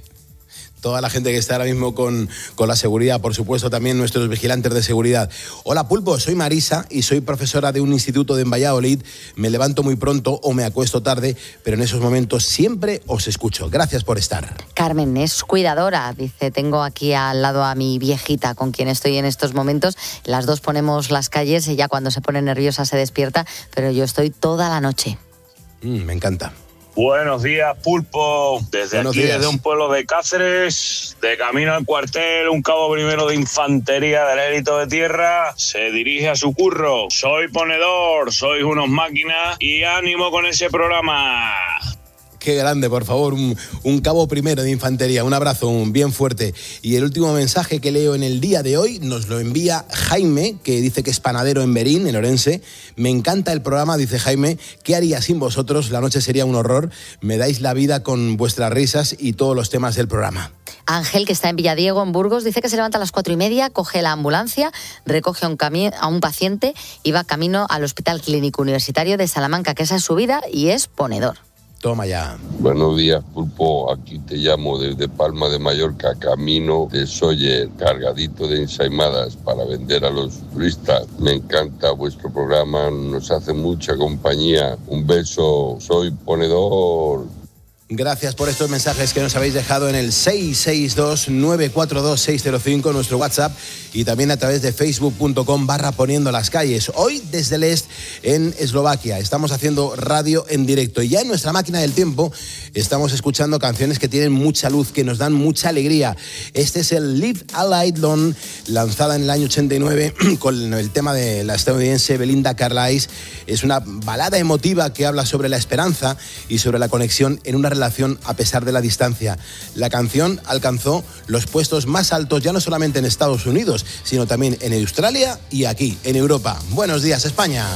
Toda la gente que está ahora mismo con, con la seguridad, por supuesto también nuestros vigilantes de seguridad. Hola Pulpo, soy Marisa y soy profesora de un instituto de Valladolid. Me levanto muy pronto o me acuesto tarde, pero en esos momentos siempre os escucho. Gracias por estar. Carmen es cuidadora, dice, tengo aquí al lado a mi viejita con quien estoy en estos momentos. Las dos ponemos las calles, ella cuando se pone nerviosa se despierta, pero yo estoy toda la noche. Mm, me encanta. Buenos días, Pulpo. Desde Buenos aquí, días. desde un pueblo de Cáceres, de camino al cuartel, un cabo primero de infantería del Ejército de Tierra se dirige a su curro. Soy ponedor, sois unos máquinas y ánimo con ese programa. Qué grande, por favor, un, un cabo primero de infantería, un abrazo un bien fuerte. Y el último mensaje que leo en el día de hoy nos lo envía Jaime, que dice que es panadero en Berín, en Orense. Me encanta el programa, dice Jaime, ¿qué haría sin vosotros? La noche sería un horror. Me dais la vida con vuestras risas y todos los temas del programa. Ángel, que está en Villadiego, en Burgos, dice que se levanta a las cuatro y media, coge la ambulancia, recoge a un, cami- a un paciente y va camino al Hospital Clínico Universitario de Salamanca, que esa es su vida y es ponedor. Toma ya. Buenos días, Pulpo. Aquí te llamo desde Palma de Mallorca, camino de Sóller, cargadito de ensaimadas para vender a los turistas. Me encanta vuestro programa, nos hace mucha compañía. Un beso, soy ponedor. Gracias por estos mensajes que nos habéis dejado en el seis seis dos, nueve cuatro dos, seis cero cinco, nuestro WhatsApp, y también a través de facebook.com barra poniendo las calles. Hoy desde el Est, en Eslovaquia, estamos haciendo radio en directo y ya en nuestra máquina del tiempo estamos escuchando canciones que tienen mucha luz, que nos dan mucha alegría. Este es el Live a Light Long, lanzada en el año ochenta y nueve con el tema de la estadounidense Belinda Carlisle. Es una balada emotiva que habla sobre la esperanza y sobre la conexión en una relación a pesar de la distancia. La canción alcanzó los puestos más altos ya no solamente en Estados Unidos, sino también en Australia y aquí, en Europa. Buenos días, España.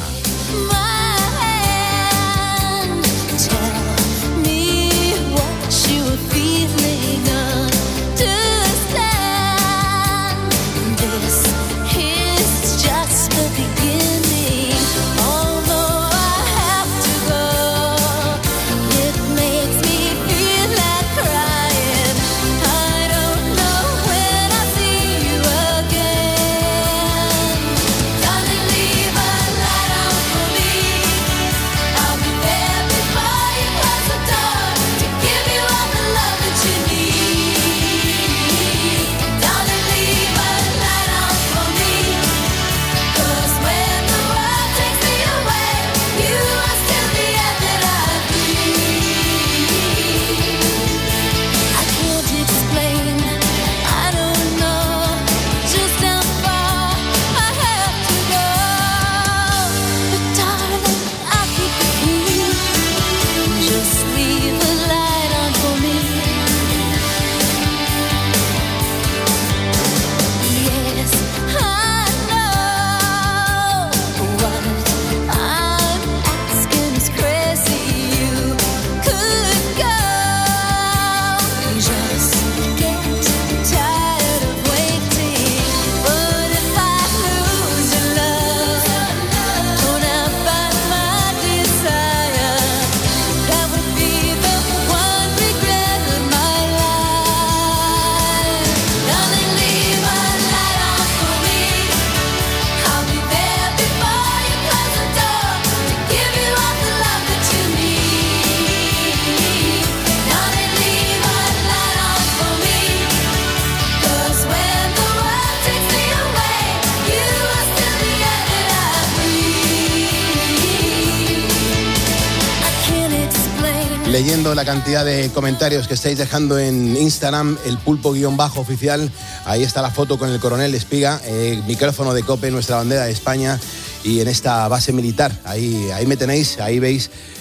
Leyendo la cantidad de comentarios que estáis dejando en Instagram, el pulpo-oficial, ahí está la foto con el coronel Espiga, eh, micrófono de COPE, nuestra bandera de España, y en esta base militar, ahí, ahí me tenéis, ahí veis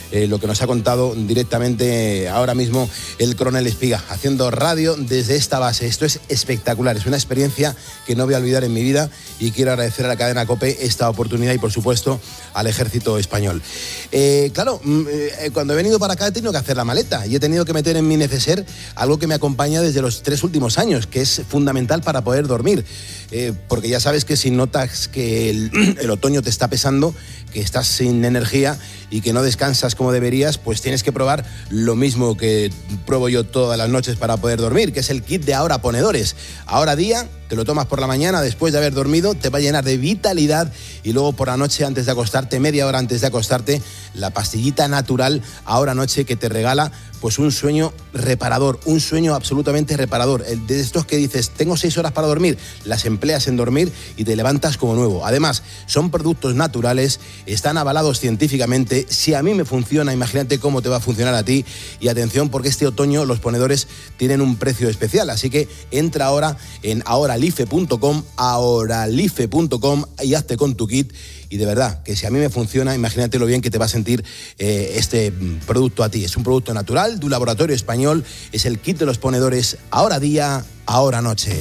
eh, lo que nos ha contado directamente ahora mismo el coronel Espiga, haciendo radio desde esta base. Esto es espectacular, es una experiencia que no voy a olvidar en mi vida y quiero agradecer a la cadena COPE esta oportunidad y, por supuesto, al ejército español. Eh, claro, eh, cuando he venido para acá he tenido que hacer la maleta y he tenido que meter en mi neceser algo que me acompaña desde los tres últimos años, que es fundamental para poder dormir. Eh, porque ya sabes que si notas que el, el otoño te está pesando, que estás sin energía y que no descansas como deberías, pues tienes que probar lo mismo que pruebo yo todas las noches para poder dormir, que es el kit de Ahora Ponedores. Ahora Día, te lo tomas por la mañana después de haber dormido, te va a llenar de vitalidad y luego por la noche antes de acostarte, media hora antes de acostarte, la pastillita natural Ahora Noche que te regala pues un sueño reparador, un sueño absolutamente reparador. El de estos que dices, tengo seis horas para dormir, las empleas en dormir y te levantas como nuevo. Además, son productos naturales, están avalados científicamente. Si a mí me funciona, imagínate cómo te va a funcionar a ti. Y atención, porque este otoño los ponedores tienen un precio especial. Así que entra ahora en ahoralife punto com, ahoralife punto com y hazte con tu kit. Y de verdad, que si a mí me funciona, imagínate lo bien que te va a sentir eh, este producto a ti. Es un producto natural de un laboratorio español. Es el kit de los ponedores Ahora Día, Ahora Noche.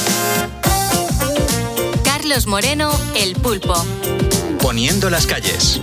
Carlos Moreno, El Pulpo. Poniendo las calles.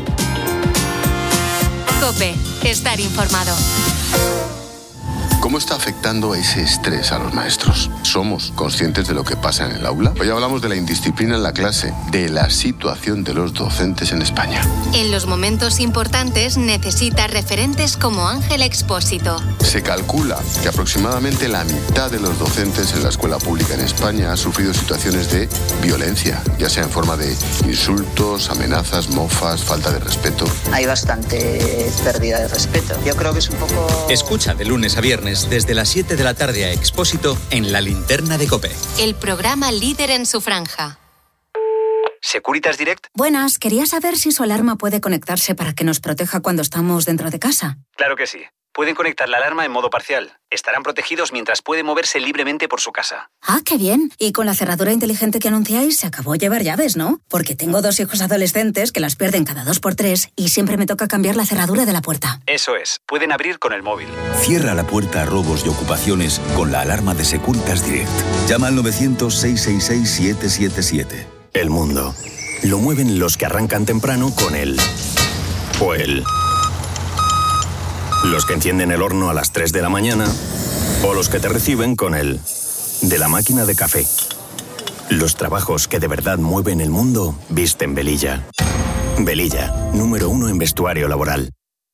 COPE, estar informado. ¿Cómo está afectando ese estrés a los maestros? ¿Somos conscientes de lo que pasa en el aula? Hoy hablamos de la indisciplina en la clase, de la situación de los docentes en España. En los momentos importantes necesita referentes como Ángel Expósito. Se calcula que aproximadamente la mitad de los docentes en la escuela pública en España ha sufrido situaciones de violencia, ya sea en forma de insultos, amenazas, mofas, falta de respeto. Hay bastante pérdida de respeto. Yo creo que es un poco... Escucha de lunes a viernes desde las siete de la tarde a Expósito en La Linterna de COPE. El programa líder en su franja. Securitas Direct. Buenas, quería saber si su alarma puede conectarse para que nos proteja cuando estamos dentro de casa. Claro que sí. Pueden conectar la alarma en modo parcial. Estarán protegidos mientras puede moverse libremente por su casa. Ah, qué bien. Y con la cerradura inteligente que anunciáis, se acabó llevar llaves, ¿no? Porque tengo dos hijos adolescentes que las pierden cada dos por tres y siempre me toca cambiar la cerradura de la puerta. Eso es. Pueden abrir con el móvil. Cierra la puerta a robos y ocupaciones con la alarma de Securitas Direct. Llama al novecientos, seiscientos sesenta y seis, siete siete siete. El mundo lo mueven los que arrancan temprano con el o el... Los que encienden el horno a las tres de la mañana o los que te reciben con el de la máquina de café. Los trabajos que de verdad mueven el mundo visten Velilla. Velilla, número uno en vestuario laboral.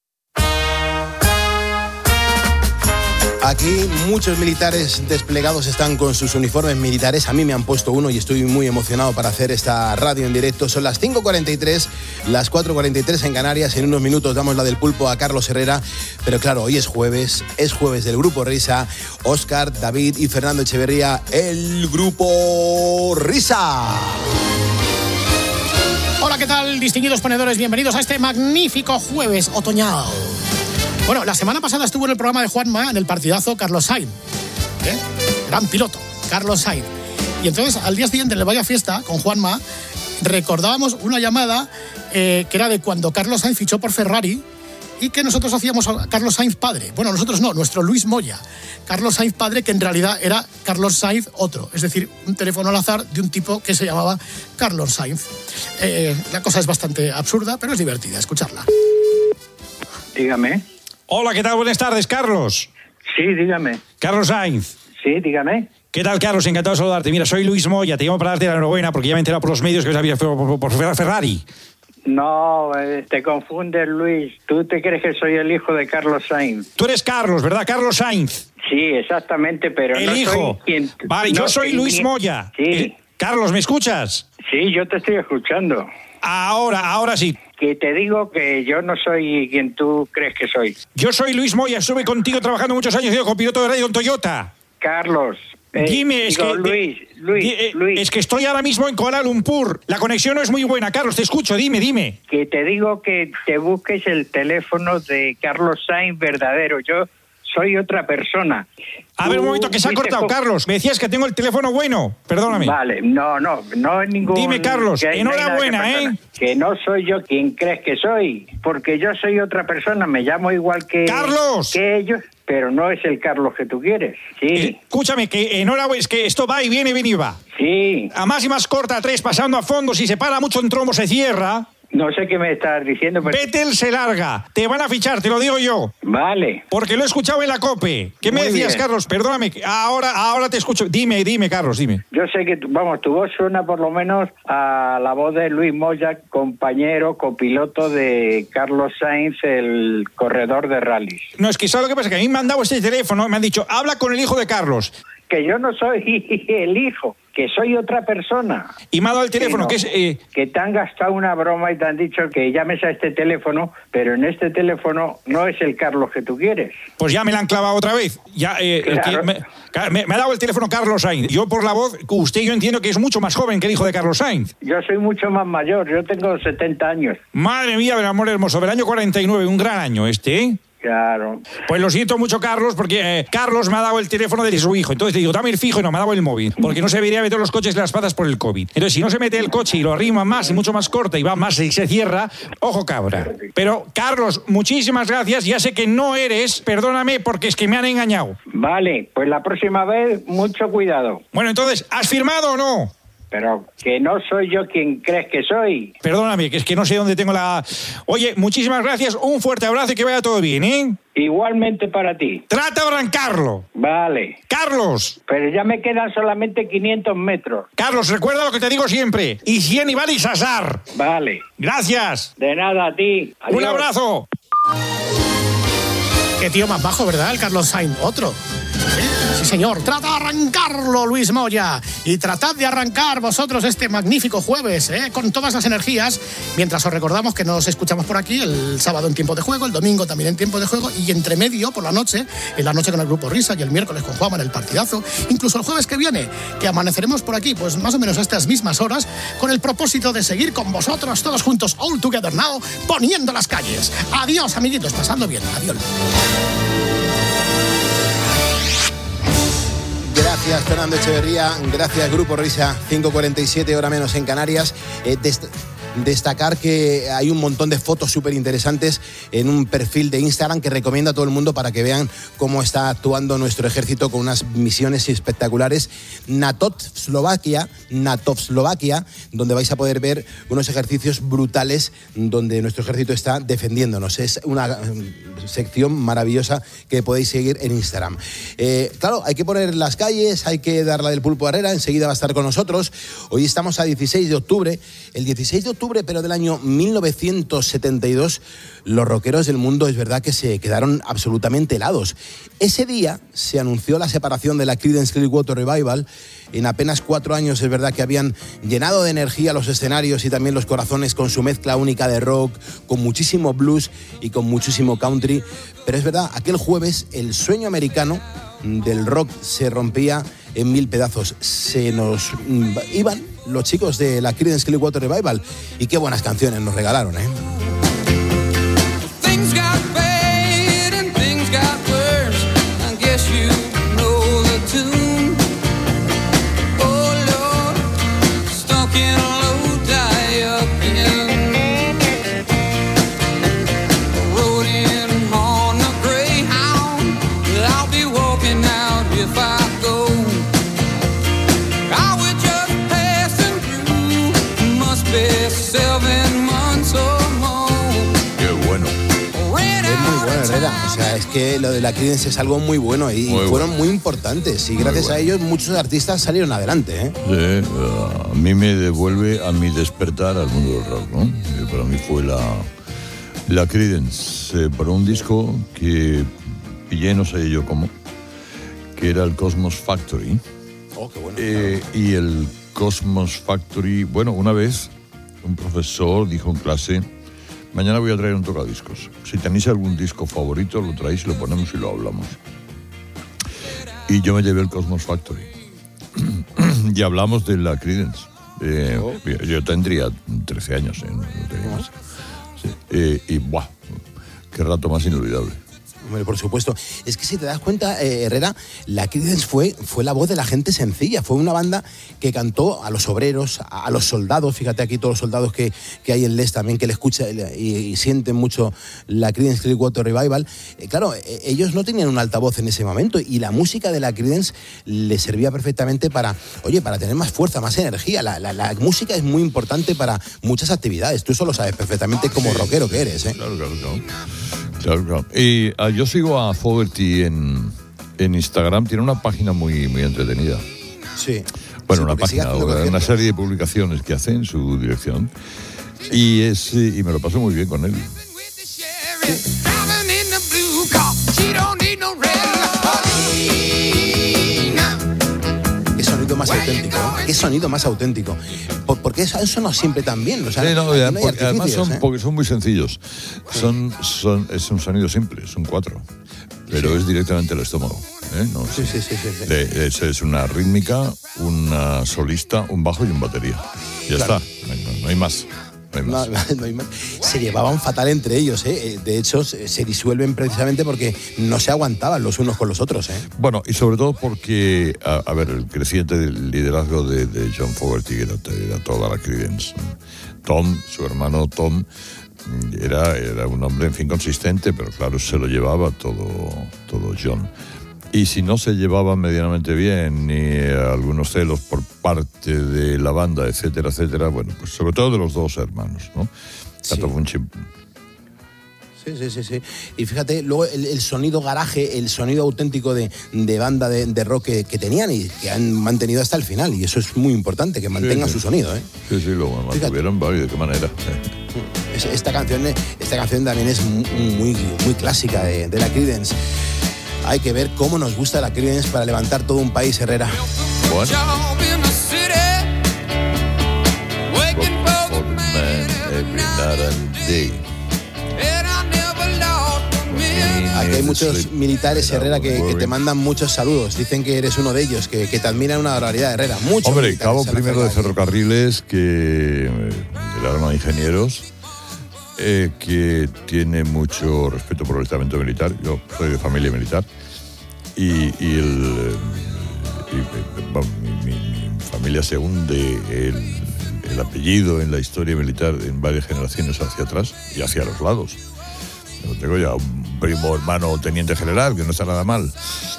Aquí muchos militares desplegados están con sus uniformes militares. A mí me han puesto uno y estoy muy emocionado para hacer esta radio en directo. Son las cinco cuarenta y tres, las cuatro cuarenta y tres en Canarias. En unos minutos damos la del pulpo a Carlos Herrera. Pero claro, hoy es jueves, es jueves del Grupo Risa. Óscar, David y Fernando Echeverría, el Grupo Risa. Hola, ¿qué tal, distinguidos ponedores? Bienvenidos a este magnífico jueves otoñal. Bueno, la semana pasada estuvo en el programa de Juanma, en el partidazo, Carlos Sainz. ¿Eh? Gran piloto, Carlos Sainz. Y entonces, al día siguiente, en el Vaya Fiesta, con Juanma, recordábamos una llamada eh, que era de cuando Carlos Sainz fichó por Ferrari y que nosotros hacíamos a Carlos Sainz padre. Bueno, nosotros no, nuestro Luis Moya. Carlos Sainz padre, que en realidad era Carlos Sainz otro. Es decir, un teléfono al azar de un tipo que se llamaba Carlos Sainz. Eh, la cosa es bastante absurda, pero es divertida escucharla. Dígame. Hola, ¿qué tal? Buenas tardes, Carlos. Sí, dígame. Carlos Sainz. Sí, dígame. ¿Qué tal, Carlos? Encantado de saludarte. Mira, soy Luis Moya, te llamo para darte la enhorabuena porque ya me he enterado por los medios que había por, por, por Ferrari. No, eh, te confundes, Luis. Tú te crees que soy el hijo de Carlos Sainz. Tú eres Carlos, ¿verdad? Carlos Sainz. Sí, exactamente, pero el no hijo. soy quien... Vale, no yo soy Luis ni... Moya. Sí. Eh, Carlos, ¿me escuchas? Sí, yo te estoy escuchando. Ahora, ahora sí. Que te digo que yo no soy quien tú crees que soy. Yo soy Luis Moya, estuve contigo trabajando muchos años, yo con piloto de radio en Toyota. Carlos. Eh, Dime, es digo, que... Luis, Luis, eh, Luis. Es que estoy ahora mismo en Kuala Lumpur. La conexión no es muy buena. Carlos, te escucho, dime, dime. Que te digo que te busques el teléfono de Carlos Sainz verdadero. Yo soy otra persona. A ver, un momento, que se ha Tú cortado, fuiste- Carlos. Me decías que tengo el teléfono bueno. Perdóname. Vale, no, no, no es ningún... Dime, Carlos, que no hay nada enhorabuena, que persona. ¿eh? Que no soy yo quien crees que soy, porque yo soy otra persona, me llamo igual que... ¡Carlos! Que ellos, pero no es el Carlos que tú quieres, sí. Escúchame, que enhorabuena, es que esto va y viene, viene y va. Sí. A más y más corta, a tres, pasando a fondo, si se para mucho en trombo se cierra. No sé qué me estás diciendo, pero... Vettel se larga. Te van a fichar, te lo digo yo. Vale. Porque lo he escuchado en la COPE. ¿Qué me Muy decías, bien. Carlos? Perdóname. Ahora, ahora te escucho. Dime, dime, Carlos, dime. Yo sé que, vamos, tu voz suena por lo menos a la voz de Luis Moya, compañero, copiloto de Carlos Sainz, el corredor de rallies. No, es que ¿sabes lo que pasa? Que a mí me han dado este teléfono, me han dicho, habla con el hijo de Carlos. Que yo no soy el hijo, que soy otra persona. Y me ha dado el teléfono, que, no, es... Eh, que te han gastado una broma y te han dicho que llames a este teléfono, pero en este teléfono no es el Carlos que tú quieres. pues ya me la han clavado otra vez. Ya, eh, el Claro. que me, me- me ha dado el teléfono Carlos Sainz. Yo por la voz, usted yo entiendo que es mucho más joven que el hijo de Carlos Sainz. Yo soy mucho más mayor, yo tengo setenta años. Madre mía, del amor hermoso, del año cuarenta y nueve, un gran año este, ¿eh? Claro. Pues lo siento mucho, Carlos, porque eh, Carlos me ha dado el teléfono de su hijo. Entonces le digo, dame el fijo y no, me ha dado el móvil. Porque no se debería meter los coches de las patas por el COVID. Entonces, si no se mete el coche y lo arrima más y mucho más corta y va más y se cierra, ojo cabra. Pero, Carlos, muchísimas gracias. Ya sé que no eres, perdóname, porque es que me han engañado. Vale, pues la próxima vez, mucho cuidado. Bueno, entonces, ¿has firmado o no? Pero que no soy yo quien crees que soy. Perdóname, que es que no sé dónde tengo la... Oye, muchísimas gracias, un fuerte abrazo y que vaya todo bien, ¿eh? Igualmente para ti. Trata de arrancarlo. Vale. Carlos. Pero ya me quedan solamente quinientos metros. Carlos, recuerda lo que te digo siempre. Y cien y vale y sasar. Vale. Gracias. De nada a ti. Adiós. Un abrazo. Qué tío más bajo, ¿verdad? El Carlos Sainz. Otro. Sí, señor. Trata de arrancarlo, Luis Moya. Y tratad de arrancar vosotros este magnífico jueves, ¿eh? Con todas las energías. Mientras os recordamos que nos escuchamos por aquí el sábado en tiempo de juego, el domingo también en tiempo de juego y entre medio, por la noche, en la noche con el Grupo Risa y el miércoles con Juanma en el partidazo. Incluso el jueves que viene, que amaneceremos por aquí, pues más o menos a estas mismas horas, con el propósito de seguir con vosotros todos juntos, all together now, poniendo las calles. Adiós, amiguitos, pasando bien. Adiós. Gracias, Fernando Echeverría. Gracias, Grupo Risa. cinco cuarenta y siete, hora menos en Canarias. Eh, dest- destacar que hay un montón de fotos súper interesantes en un perfil de Instagram que recomiendo a todo el mundo para que vean cómo está actuando nuestro ejército con unas misiones espectaculares. Natovslovakia, Natovslovakia, donde vais a poder ver unos ejercicios brutales donde nuestro ejército está defendiéndonos. Es una eh, sección maravillosa que podéis seguir en Instagram. Eh, claro, hay que poner las calles, hay que dar la del Pulpo Herrera, enseguida va a estar con nosotros. Hoy estamos a dieciséis de octubre. El dieciséis de octubre, pero del año mil novecientos setenta y dos, los rockeros del mundo es verdad que se quedaron absolutamente helados. Ese día se anunció la separación de la Creedence Clearwater Revival. En apenas cuatro años es verdad que habían llenado de energía los escenarios y también los corazones con su mezcla única de rock, con muchísimo blues y con muchísimo country. Pero es verdad, aquel jueves el sueño americano del rock se rompía en mil pedazos. Se nos mm, iban los chicos de la Creedence Clearwater Revival y qué buenas canciones nos regalaron, ¿eh? Things got bad and things got worse. I guess you know the tune. Oh Lord, stuck in a low die up in. Rode in on a Greyhound. I'll be walking out if I go. I was just passing through. Must be seven months or more. Qué bueno. Es muy bueno, Herrera. O sea, es que lo de la Creedence es algo muy bueno y Muy fueron muy importantes. Y gracias bueno. a ellos muchos artistas salieron adelante, ¿eh? Sí, uh, a mí me devuelve a mi despertar al mundo del rock, ¿no? Eh, para mí fue la, la Creedence, eh, para un disco que pillé, no sé yo cómo, que era el Cosmos Factory. Oh, qué bueno. Eh, y el Cosmos Factory, bueno, una vez un profesor dijo en clase, mañana voy a traer un tocadiscos. Si tenéis algún disco favorito, lo traéis, lo ponemos y lo hablamos. Y yo me llevé el Cosmos Factory. Y hablamos de la Creedence. Eh, Oh. Yo tendría trece años, ¿eh? No tenía más. Sí. Eh, y ¡buah! Qué rato más inolvidable. hombre, por supuesto. Es que si te das cuenta, eh, Herrera, la Creedence fue, fue la voz de la gente sencilla. Fue una banda que cantó a los obreros, a, a los soldados. Fíjate aquí todos los soldados que, que hay en Les también, que le escuchan y, y sienten mucho la Creedence Clearwater Revival. Eh, claro, eh, ellos no tenían un altavoz en ese momento y la música de la Creedence les servía perfectamente para, oye, para tener más fuerza, más energía. La, la, la música es muy importante para muchas actividades. Tú eso lo sabes perfectamente como rockero que eres, ¿eh? Claro, claro, claro. claro, claro. Y uh, yo sigo a Fogerty en, en Instagram. Tiene una página muy, muy entretenida. Sí. Bueno, sí, una página, una serie de publicaciones que hace en su dirección. Y, es, y me lo paso muy bien con él. Sí. Qué sonido más auténtico, ¿eh? Qué sonido más auténtico. Por, porque eso, eso no siempre tan bien. O sea, sí, no, no hay porque además son, ¿eh? porque son muy sencillos. Son, son, es un sonido simple, son cuatro. Pero sí. Es directamente el estómago. ¿eh? No, sí, sí, sí, sí, sí. De, es, es una rítmica, una solista, un bajo y un batería. Ya claro. está, no hay, no hay más. No hay más. No, no hay más. Se llevaban fatal entre ellos, ¿eh? De hecho, se disuelven precisamente porque no se aguantaban los unos con los otros, ¿eh? Bueno, y sobre todo porque, a, a ver, el creciente liderazgo de, de John Fogerty era, era toda la Creedence. Tom, su hermano Tom, era, era un hombre, en fin, consistente, pero claro, se lo llevaba todo, todo John. Y si no se llevaban medianamente bien, ni algunos celos por parte de la banda, etcétera, etcétera, bueno, pues sobre todo de los dos hermanos, ¿no? Sí. Funchi. Sí, sí, sí, sí. Y fíjate, luego el, el sonido garaje, el sonido auténtico de, de banda de, de rock que, que tenían y que han mantenido hasta el final. Y eso es muy importante, que mantengan sí, sí. su sonido, ¿eh? Sí, sí, lo mantuvieron, ¿y de qué manera? Esta canción, esta canción también es muy, muy clásica de, de la Creedence. Hay que ver cómo nos gusta la Creedence para levantar todo un país, Herrera. Bueno. Aquí hay muchos militares, Herrera, que, que te mandan muchos saludos. Dicen que eres uno de ellos, que, que te admiran una barbaridad, Herrera. Muchos Hombre, cabo primero de ferrocarriles, que del arma de ingenieros, eh, que tiene mucho respeto por el estamento militar. Yo soy de familia militar. Y, y, el, y bueno, mi, mi, mi familia se hunde el, el apellido en la historia militar en varias generaciones hacia atrás y hacia los lados. Yo tengo ya un primo hermano teniente general, que no está nada mal.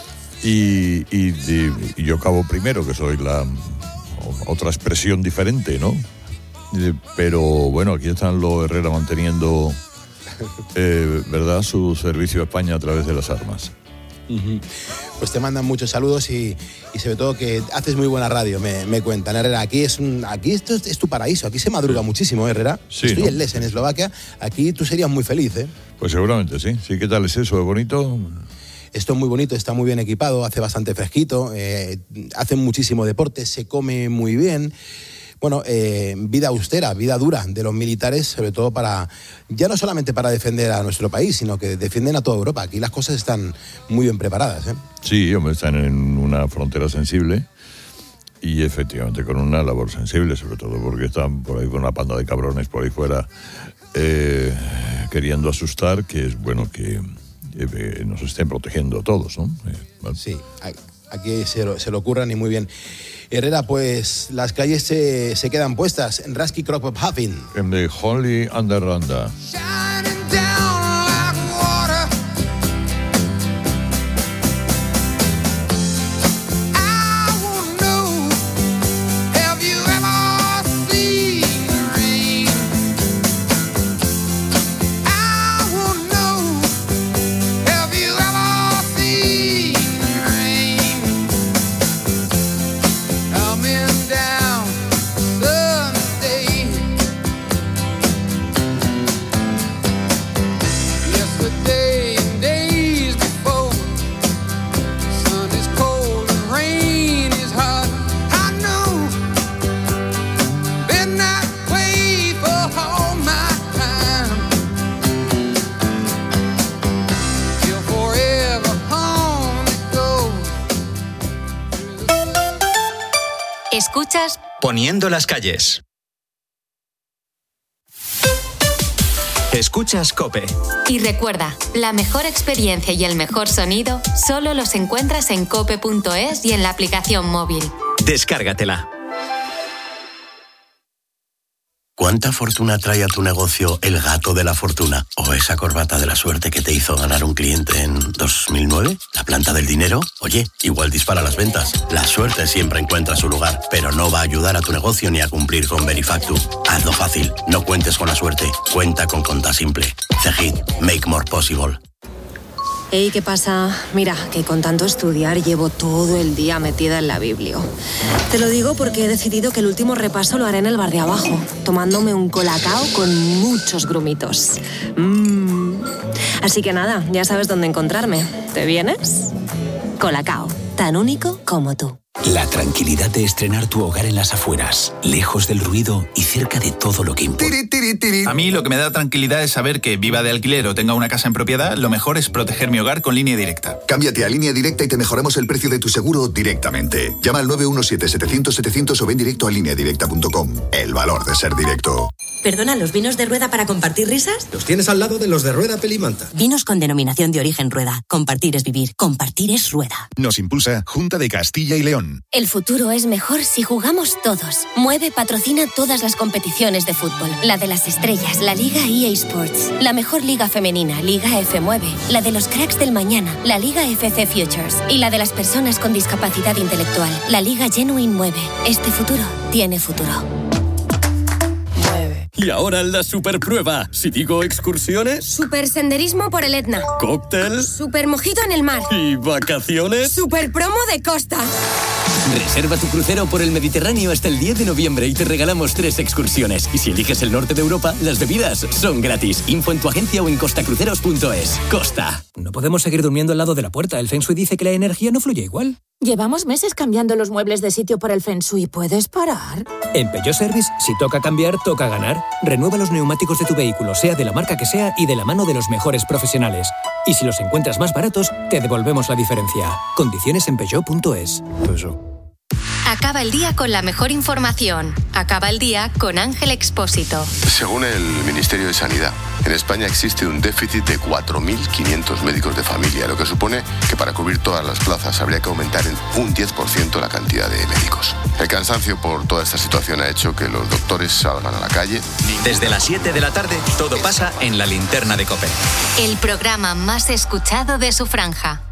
Y, y, y, y yo cabo primero, que soy la otra expresión diferente, ¿no? Pero bueno, aquí están los Herrera manteniendo, eh, ¿verdad?, su servicio a España a través de las armas. Pues te mandan muchos saludos y, y sobre todo que haces muy buena radio, me, me cuentan, Herrera. Aquí es un, aquí esto es, es tu paraíso, aquí se madruga sí. muchísimo, Herrera. Sí, Estoy ¿no? en Les, en Eslovaquia, aquí tú serías muy feliz, ¿eh? Pues seguramente sí. Sí, ¿qué tal es eso? ¿Es bonito? Esto es muy bonito, está muy bien equipado, hace bastante fresquito, eh, hacen muchísimo deporte, se come muy bien. Bueno, eh, vida austera, vida dura de los militares, sobre todo para, ya no solamente para defender a nuestro país, sino que defienden a toda Europa. Aquí las cosas están muy bien preparadas, ¿eh? Sí, hombre, están en una frontera sensible y efectivamente con una labor sensible, sobre todo porque están por ahí con una panda de cabrones por ahí fuera eh, queriendo asustar, que es bueno que eh, nos estén protegiendo a todos, ¿no? Eh, ¿vale? Sí, aquí se lo, se lo curran y muy bien. Herrera, pues las calles se, se quedan puestas en Rasky Crop of Huffing. En the Holy Underranda. Escuchas Poniendo las calles. Escuchas COPE. Y recuerda, la mejor experiencia y el mejor sonido solo los encuentras en cope punto es y en la aplicación móvil. Descárgatela. ¿Cuánta fortuna trae a tu negocio el gato de la fortuna? ¿O esa corbata de la suerte que te hizo ganar un cliente en dos mil nueve? ¿La planta del dinero? Oye, igual dispara las ventas. La suerte siempre encuentra su lugar, pero no va a ayudar a tu negocio ni a cumplir con Verifactu. Hazlo fácil, no cuentes con la suerte, cuenta con Conta Simple. Cegid, make more possible. Hey, ¿qué pasa? Mira, que con tanto estudiar llevo todo el día metida en la biblio. Te lo digo porque he decidido que el último repaso lo haré en el bar de abajo, tomándome un colacao con muchos grumitos. Mm. Así que nada, ya sabes dónde encontrarme. ¿Te vienes? Colacao, tan único como tú. La tranquilidad de estrenar tu hogar en las afueras, lejos del ruido y cerca de todo lo que importa. A mí lo que me da tranquilidad es saber que viva de alquiler o tenga una casa en propiedad, lo mejor es proteger mi hogar con Línea Directa. Cámbiate a Línea Directa y te mejoramos el precio de tu seguro directamente. Llama al nueve uno siete, setecientos, setecientos o ven directo a línea directa punto com. El valor de ser directo. Perdona, ¿los vinos de Rueda para compartir risas? Los tienes al lado de los de Rueda Pelimanta. Vinos con denominación de origen Rueda. Compartir es vivir. Compartir es Rueda. Nos impulsa Junta de Castilla y León. El futuro es mejor si jugamos todos. Mueve patrocina todas las competiciones de fútbol. La de las estrellas, la Liga E A Sports. La mejor liga femenina, Liga F Mueve. La de los cracks del mañana, la Liga F C Futures. Y la de las personas con discapacidad intelectual, la Liga Genuine Mueve. Este futuro tiene futuro. Y ahora la superprueba. Si digo excursiones... Super senderismo por el Etna. Cóctel. Super mojito en el mar. ¿Y vacaciones? Super promo de costa. Reserva tu crucero por el Mediterráneo hasta el diez de noviembre y te regalamos tres excursiones. Y si eliges el norte de Europa, las bebidas son gratis. Info en tu agencia o en costacruceros punto es. Costa. No podemos seguir durmiendo al lado de la puerta. El Feng Shui dice que la energía no fluye igual. Llevamos meses cambiando los muebles de sitio por el Feng Shui. ¿Puedes parar? En Peugeot Service, si toca cambiar, toca ganar. Renueva los neumáticos de tu vehículo, sea de la marca que sea y de la mano de los mejores profesionales. Y si los encuentras más baratos, te devolvemos la diferencia. Condiciones en peugeot punto es. Acaba el día con la mejor información. Acaba el día con Ángel Expósito. Según el Ministerio de Sanidad, en España existe un déficit de cuatro mil quinientos médicos de familia, lo que supone que para cubrir todas las plazas habría que aumentar en un diez por ciento la cantidad de médicos. El cansancio por toda esta situación ha hecho que los doctores salgan a la calle. Desde las siete de la tarde, todo pasa en la linterna de COPE. El programa más escuchado de su franja.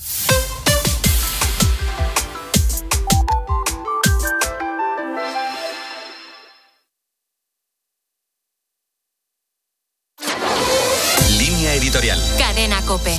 Editorial. Cadena COPE.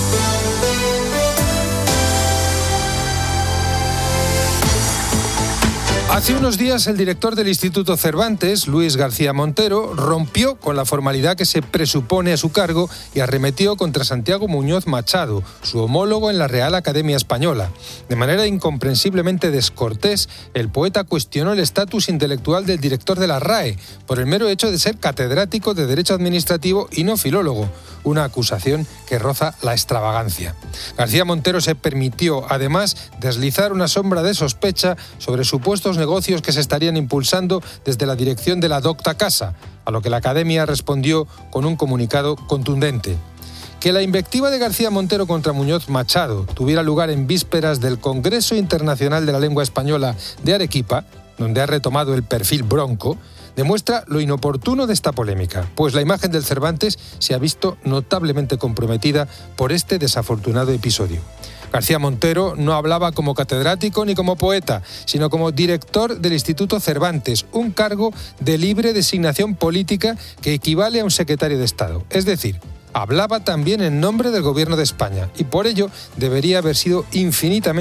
Hace unos días el director del Instituto Cervantes, Luis García Montero, rompió con la formalidad que se presupone a su cargo y arremetió contra Santiago Muñoz Machado, su homólogo en la Real Academia Española. De manera incomprensiblemente descortés, el poeta cuestionó el estatus intelectual del director de la R A E por el mero hecho de ser catedrático de Derecho Administrativo y no filólogo, una acusación que roza la extravagancia. García Montero se permitió, además, deslizar una sombra de sospecha sobre supuestos negocios que se estarían impulsando desde la dirección de la Docta Casa, a lo que la Academia respondió con un comunicado contundente. Que la invectiva de García Montero contra Muñoz Machado tuviera lugar en vísperas del Congreso Internacional de la Lengua Española de Arequipa, donde ha retomado el perfil bronco, demuestra lo inoportuno de esta polémica, pues la imagen del Cervantes se ha visto notablemente comprometida por este desafortunado episodio. García Montero no hablaba como catedrático ni como poeta, sino como director del Instituto Cervantes, un cargo de libre designación política que equivale a un secretario de Estado. Es decir, hablaba también en nombre del Gobierno de España y por ello debería haber sido infinitamente